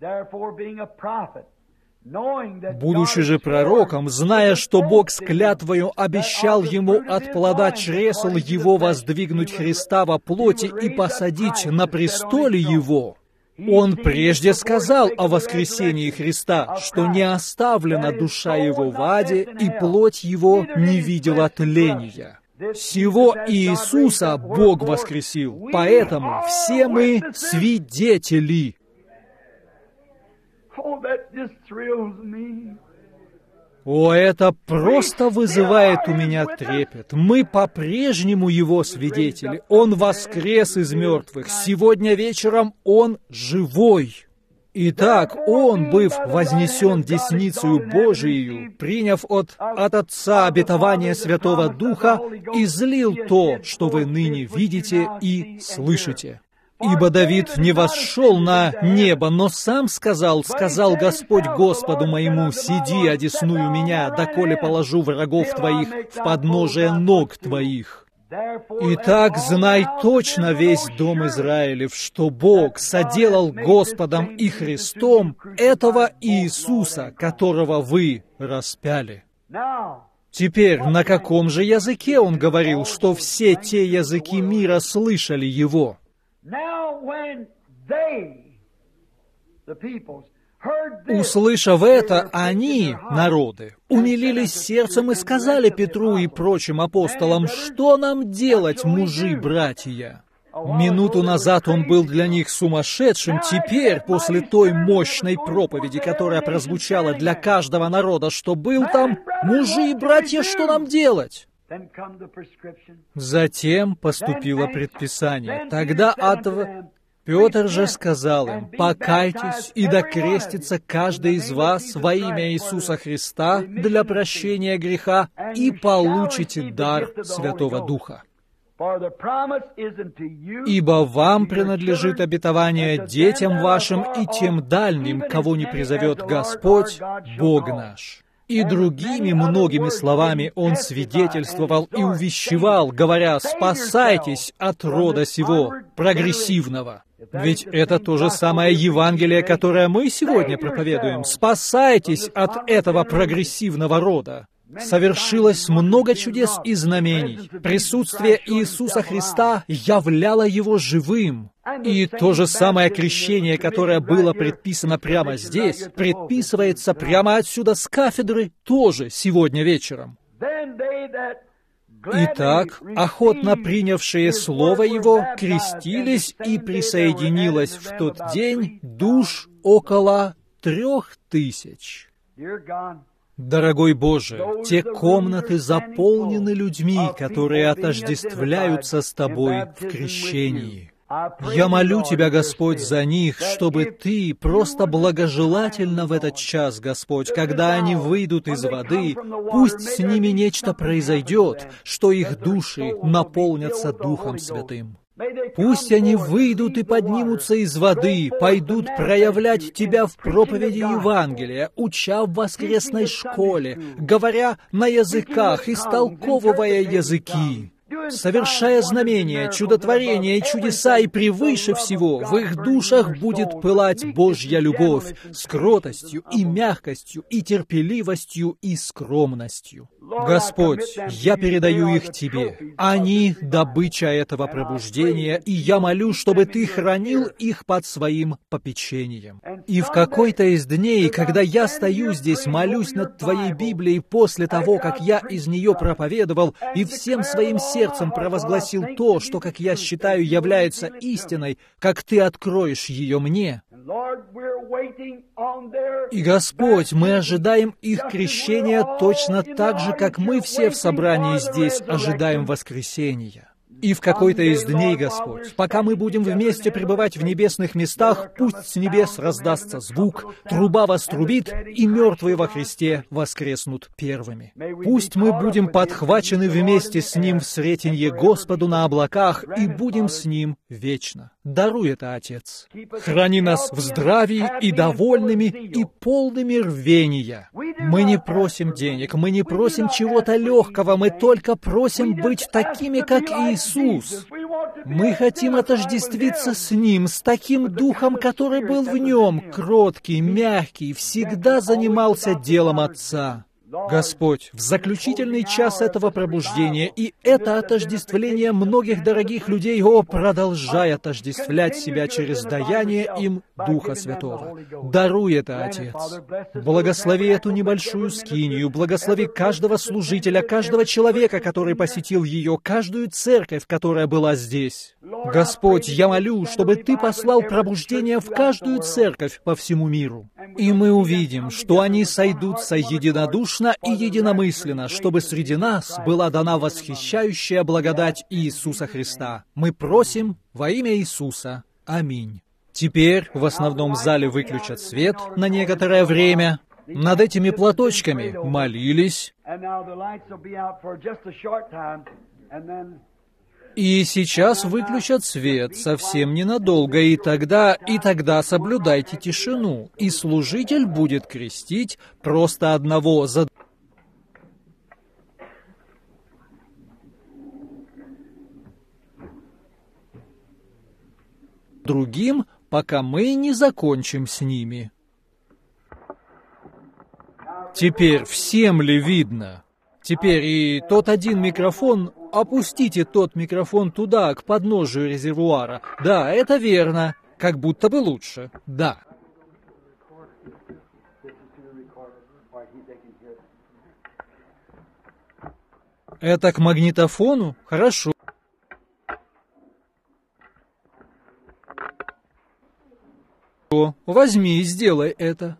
Будучи же пророком, зная, что Бог с клятвою обещал ему от плода чресл его воздвигнуть Христа во плоти и посадить на престоле его, он прежде сказал о воскресении Христа, что не оставлена душа его в аде, и плоть его не видела тления. Сего Иисуса Бог воскресил, поэтому все мы свидетели. О, это просто вызывает у меня трепет. Мы по-прежнему Его свидетели. Он воскрес из мертвых. Сегодня вечером Он живой. Итак, Он, быв вознесен десницею Божией, приняв от Отца обетование Святого Духа, излил то, что вы ныне видите и слышите. Ибо Давид не восшел на небо, но сам сказал Господь Господу моему: «Сиди, одесную меня, доколе положу врагов твоих в подножие ног твоих». Итак, знай точно весь дом Израилев, что Бог соделал Господом и Христом этого Иисуса, которого вы распяли. Теперь, на каком же языке Он говорил, что все те языки мира слышали Его? Услышав это, они, народы, умилились сердцем и сказали Петру и прочим апостолам: «Что нам делать, мужи, братья?» Минуту назад он был для них сумасшедшим, теперь, после той мощной проповеди, которая прозвучала для каждого народа, что был там: «Мужи и братья, что нам делать?» Затем поступило предписание. Тогда Петр же сказал им: «Покайтесь, и да крестится каждый из вас во имя Иисуса Христа для прощения греха, и получите дар Святого Духа. Ибо вам принадлежит обетование детям вашим и тем дальним, кого не призовет Господь, Бог наш». И другими многими словами он свидетельствовал и увещевал, говоря: «Спасайтесь от рода сего прогрессивного». Ведь это то же самое Евангелие, которое мы сегодня проповедуем. Спасайтесь от этого прогрессивного рода. Совершилось много чудес и знамений. Присутствие Иисуса Христа являло Его живым. И то же самое крещение, которое было предписано прямо здесь, предписывается прямо отсюда с кафедры тоже сегодня вечером. Итак, охотно принявшие Слово Его крестились, и присоединилось в тот день душ около 3000. Дорогой Боже, те комнаты заполнены людьми, которые отождествляются с Тобой в крещении. Я молю Тебя, Господь, за них, чтобы Ты просто благожелательно в этот час, Господь, когда они выйдут из воды, пусть с ними нечто произойдет, что их души наполнятся Духом Святым. Пусть они выйдут и поднимутся из воды, пойдут проявлять Тебя в проповеди Евангелия, уча в воскресной школе, говоря на языках, истолковывая языки, совершая знамения, чудотворения и чудеса, и превыше всего в их душах будет пылать Божья любовь с кротостью и мягкостью и терпеливостью и скромностью. Господь, я передаю их Тебе. Они — добыча этого пробуждения, и я молю, чтобы Ты хранил их под Своим попечением. И в какой-то из дней, когда я стою здесь, молюсь над Твоей Библией после того, как я из нее проповедовал, и всем своим сердцем провозгласил то, что, как я считаю, является истиной, как Ты откроешь ее мне. И, Господь, мы ожидаем их крещения точно так же, как мы все в собрании здесь ожидаем воскресения. И в какой-то из дней, Господь, пока мы будем вместе пребывать в небесных местах, пусть с небес раздастся звук, труба вострубит, и мертвые во Христе воскреснут первыми. Пусть мы будем подхвачены вместе с Ним в сретенье Господу на облаках и будем с Ним вечно. Даруй это, Отец. Храни нас в здравии и довольными, и полными рвения. Мы не просим денег, мы не просим чего-то легкого, мы только просим быть такими, как Иисус. Мы хотим отождествиться с Ним, с таким духом, который был в Нем, кроткий, мягкий, всегда занимался делом Отца. Господь, в заключительный час этого пробуждения и это отождествление многих дорогих людей, продолжай отождествлять себя через даяние им Духа Святого. Даруй это, Отец. Благослови эту небольшую скинию, благослови каждого служителя, каждого человека, который посетил ее, каждую церковь, которая была здесь. Господь, я молю, чтобы Ты послал пробуждение в каждую церковь по всему миру. И мы увидим, что они сойдутся единодушно и единомысленно, чтобы среди нас была дана восхищающая благодать Иисуса Христа. Мы просим во имя Иисуса. Аминь. Теперь в основном зале выключат свет на некоторое время. Над этими платочками молились. И сейчас выключат свет совсем ненадолго, и тогда соблюдайте тишину, и служитель будет крестить просто одного за другим, пока мы не закончим с ними. Теперь всем ли видно? Теперь и тот один микрофон, опустите тот микрофон туда, к подножию резервуара. Да, это верно. Как будто бы лучше. Да. Это к магнитофону? Хорошо. Возьми и сделай это.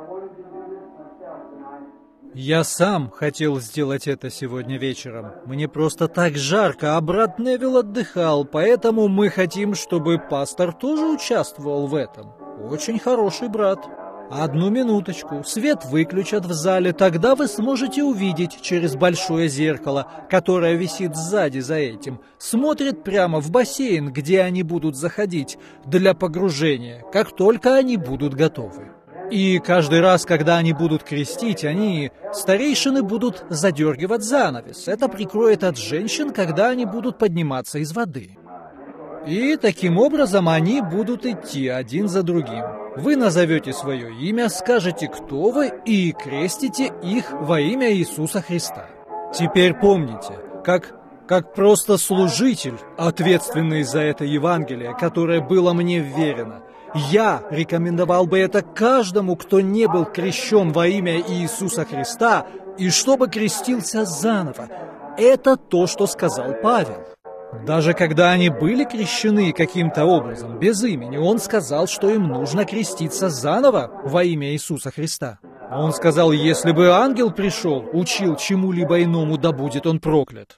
Я сам хотел сделать это сегодня вечером. Мне просто так жарко, а брат Невилл отдыхал, поэтому мы хотим, чтобы пастор тоже участвовал в этом. Очень хороший брат. Одну минуточку. Свет выключат в зале, тогда вы сможете увидеть через большое зеркало, которое висит сзади за этим. Смотрит прямо в бассейн, где они будут заходить для погружения, как только они будут готовы. И каждый раз, когда они будут крестить, старейшины будут задергивать занавес. Это прикроет от женщин, когда они будут подниматься из воды. И таким образом они будут идти один за другим. Вы назовете свое имя, скажете, кто вы, и крестите их во имя Иисуса Христа. Теперь помните, как просто служитель, ответственный за это Евангелие, которое было мне вверено, я рекомендовал бы это каждому, кто не был крещен во имя Иисуса Христа, и чтобы крестился заново. Это то, что сказал Павел. Даже когда они были крещены каким-то образом, без имени, он сказал, что им нужно креститься заново во имя Иисуса Христа. Он сказал, если бы ангел пришел, учил чему-либо иному, да будет он проклят.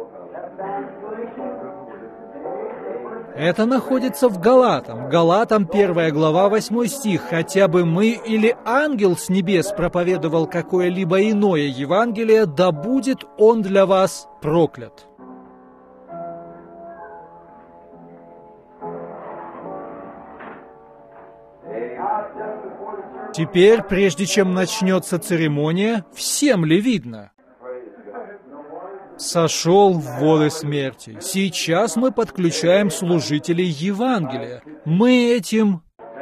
Это находится в Галатам. Галатам 1 глава 8 стих. «Хотя бы мы или ангел с небес проповедовал какое-либо иное Евангелие, да будет он для вас проклят». Теперь, прежде чем начнется церемония, всем ли видно? Сошел в воды смерти. Сейчас мы подключаем служителей Евангелия. Мы этим...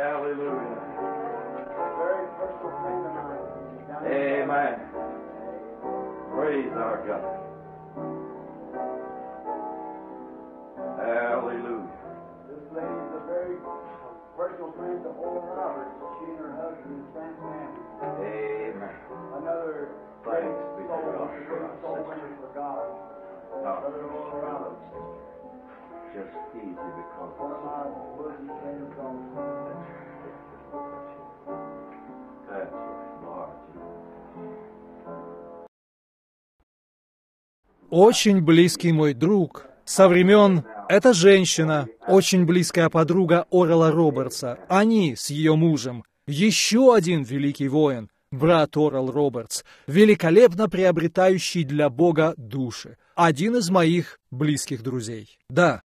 Очень близкий мой друг со времен... Эта женщина, очень близкая подруга Орала Робертса. Они с ее мужем. Еще один великий воин, брат Орал Робертс, великолепно приобретающий для Бога души. Один из моих близких друзей. Да,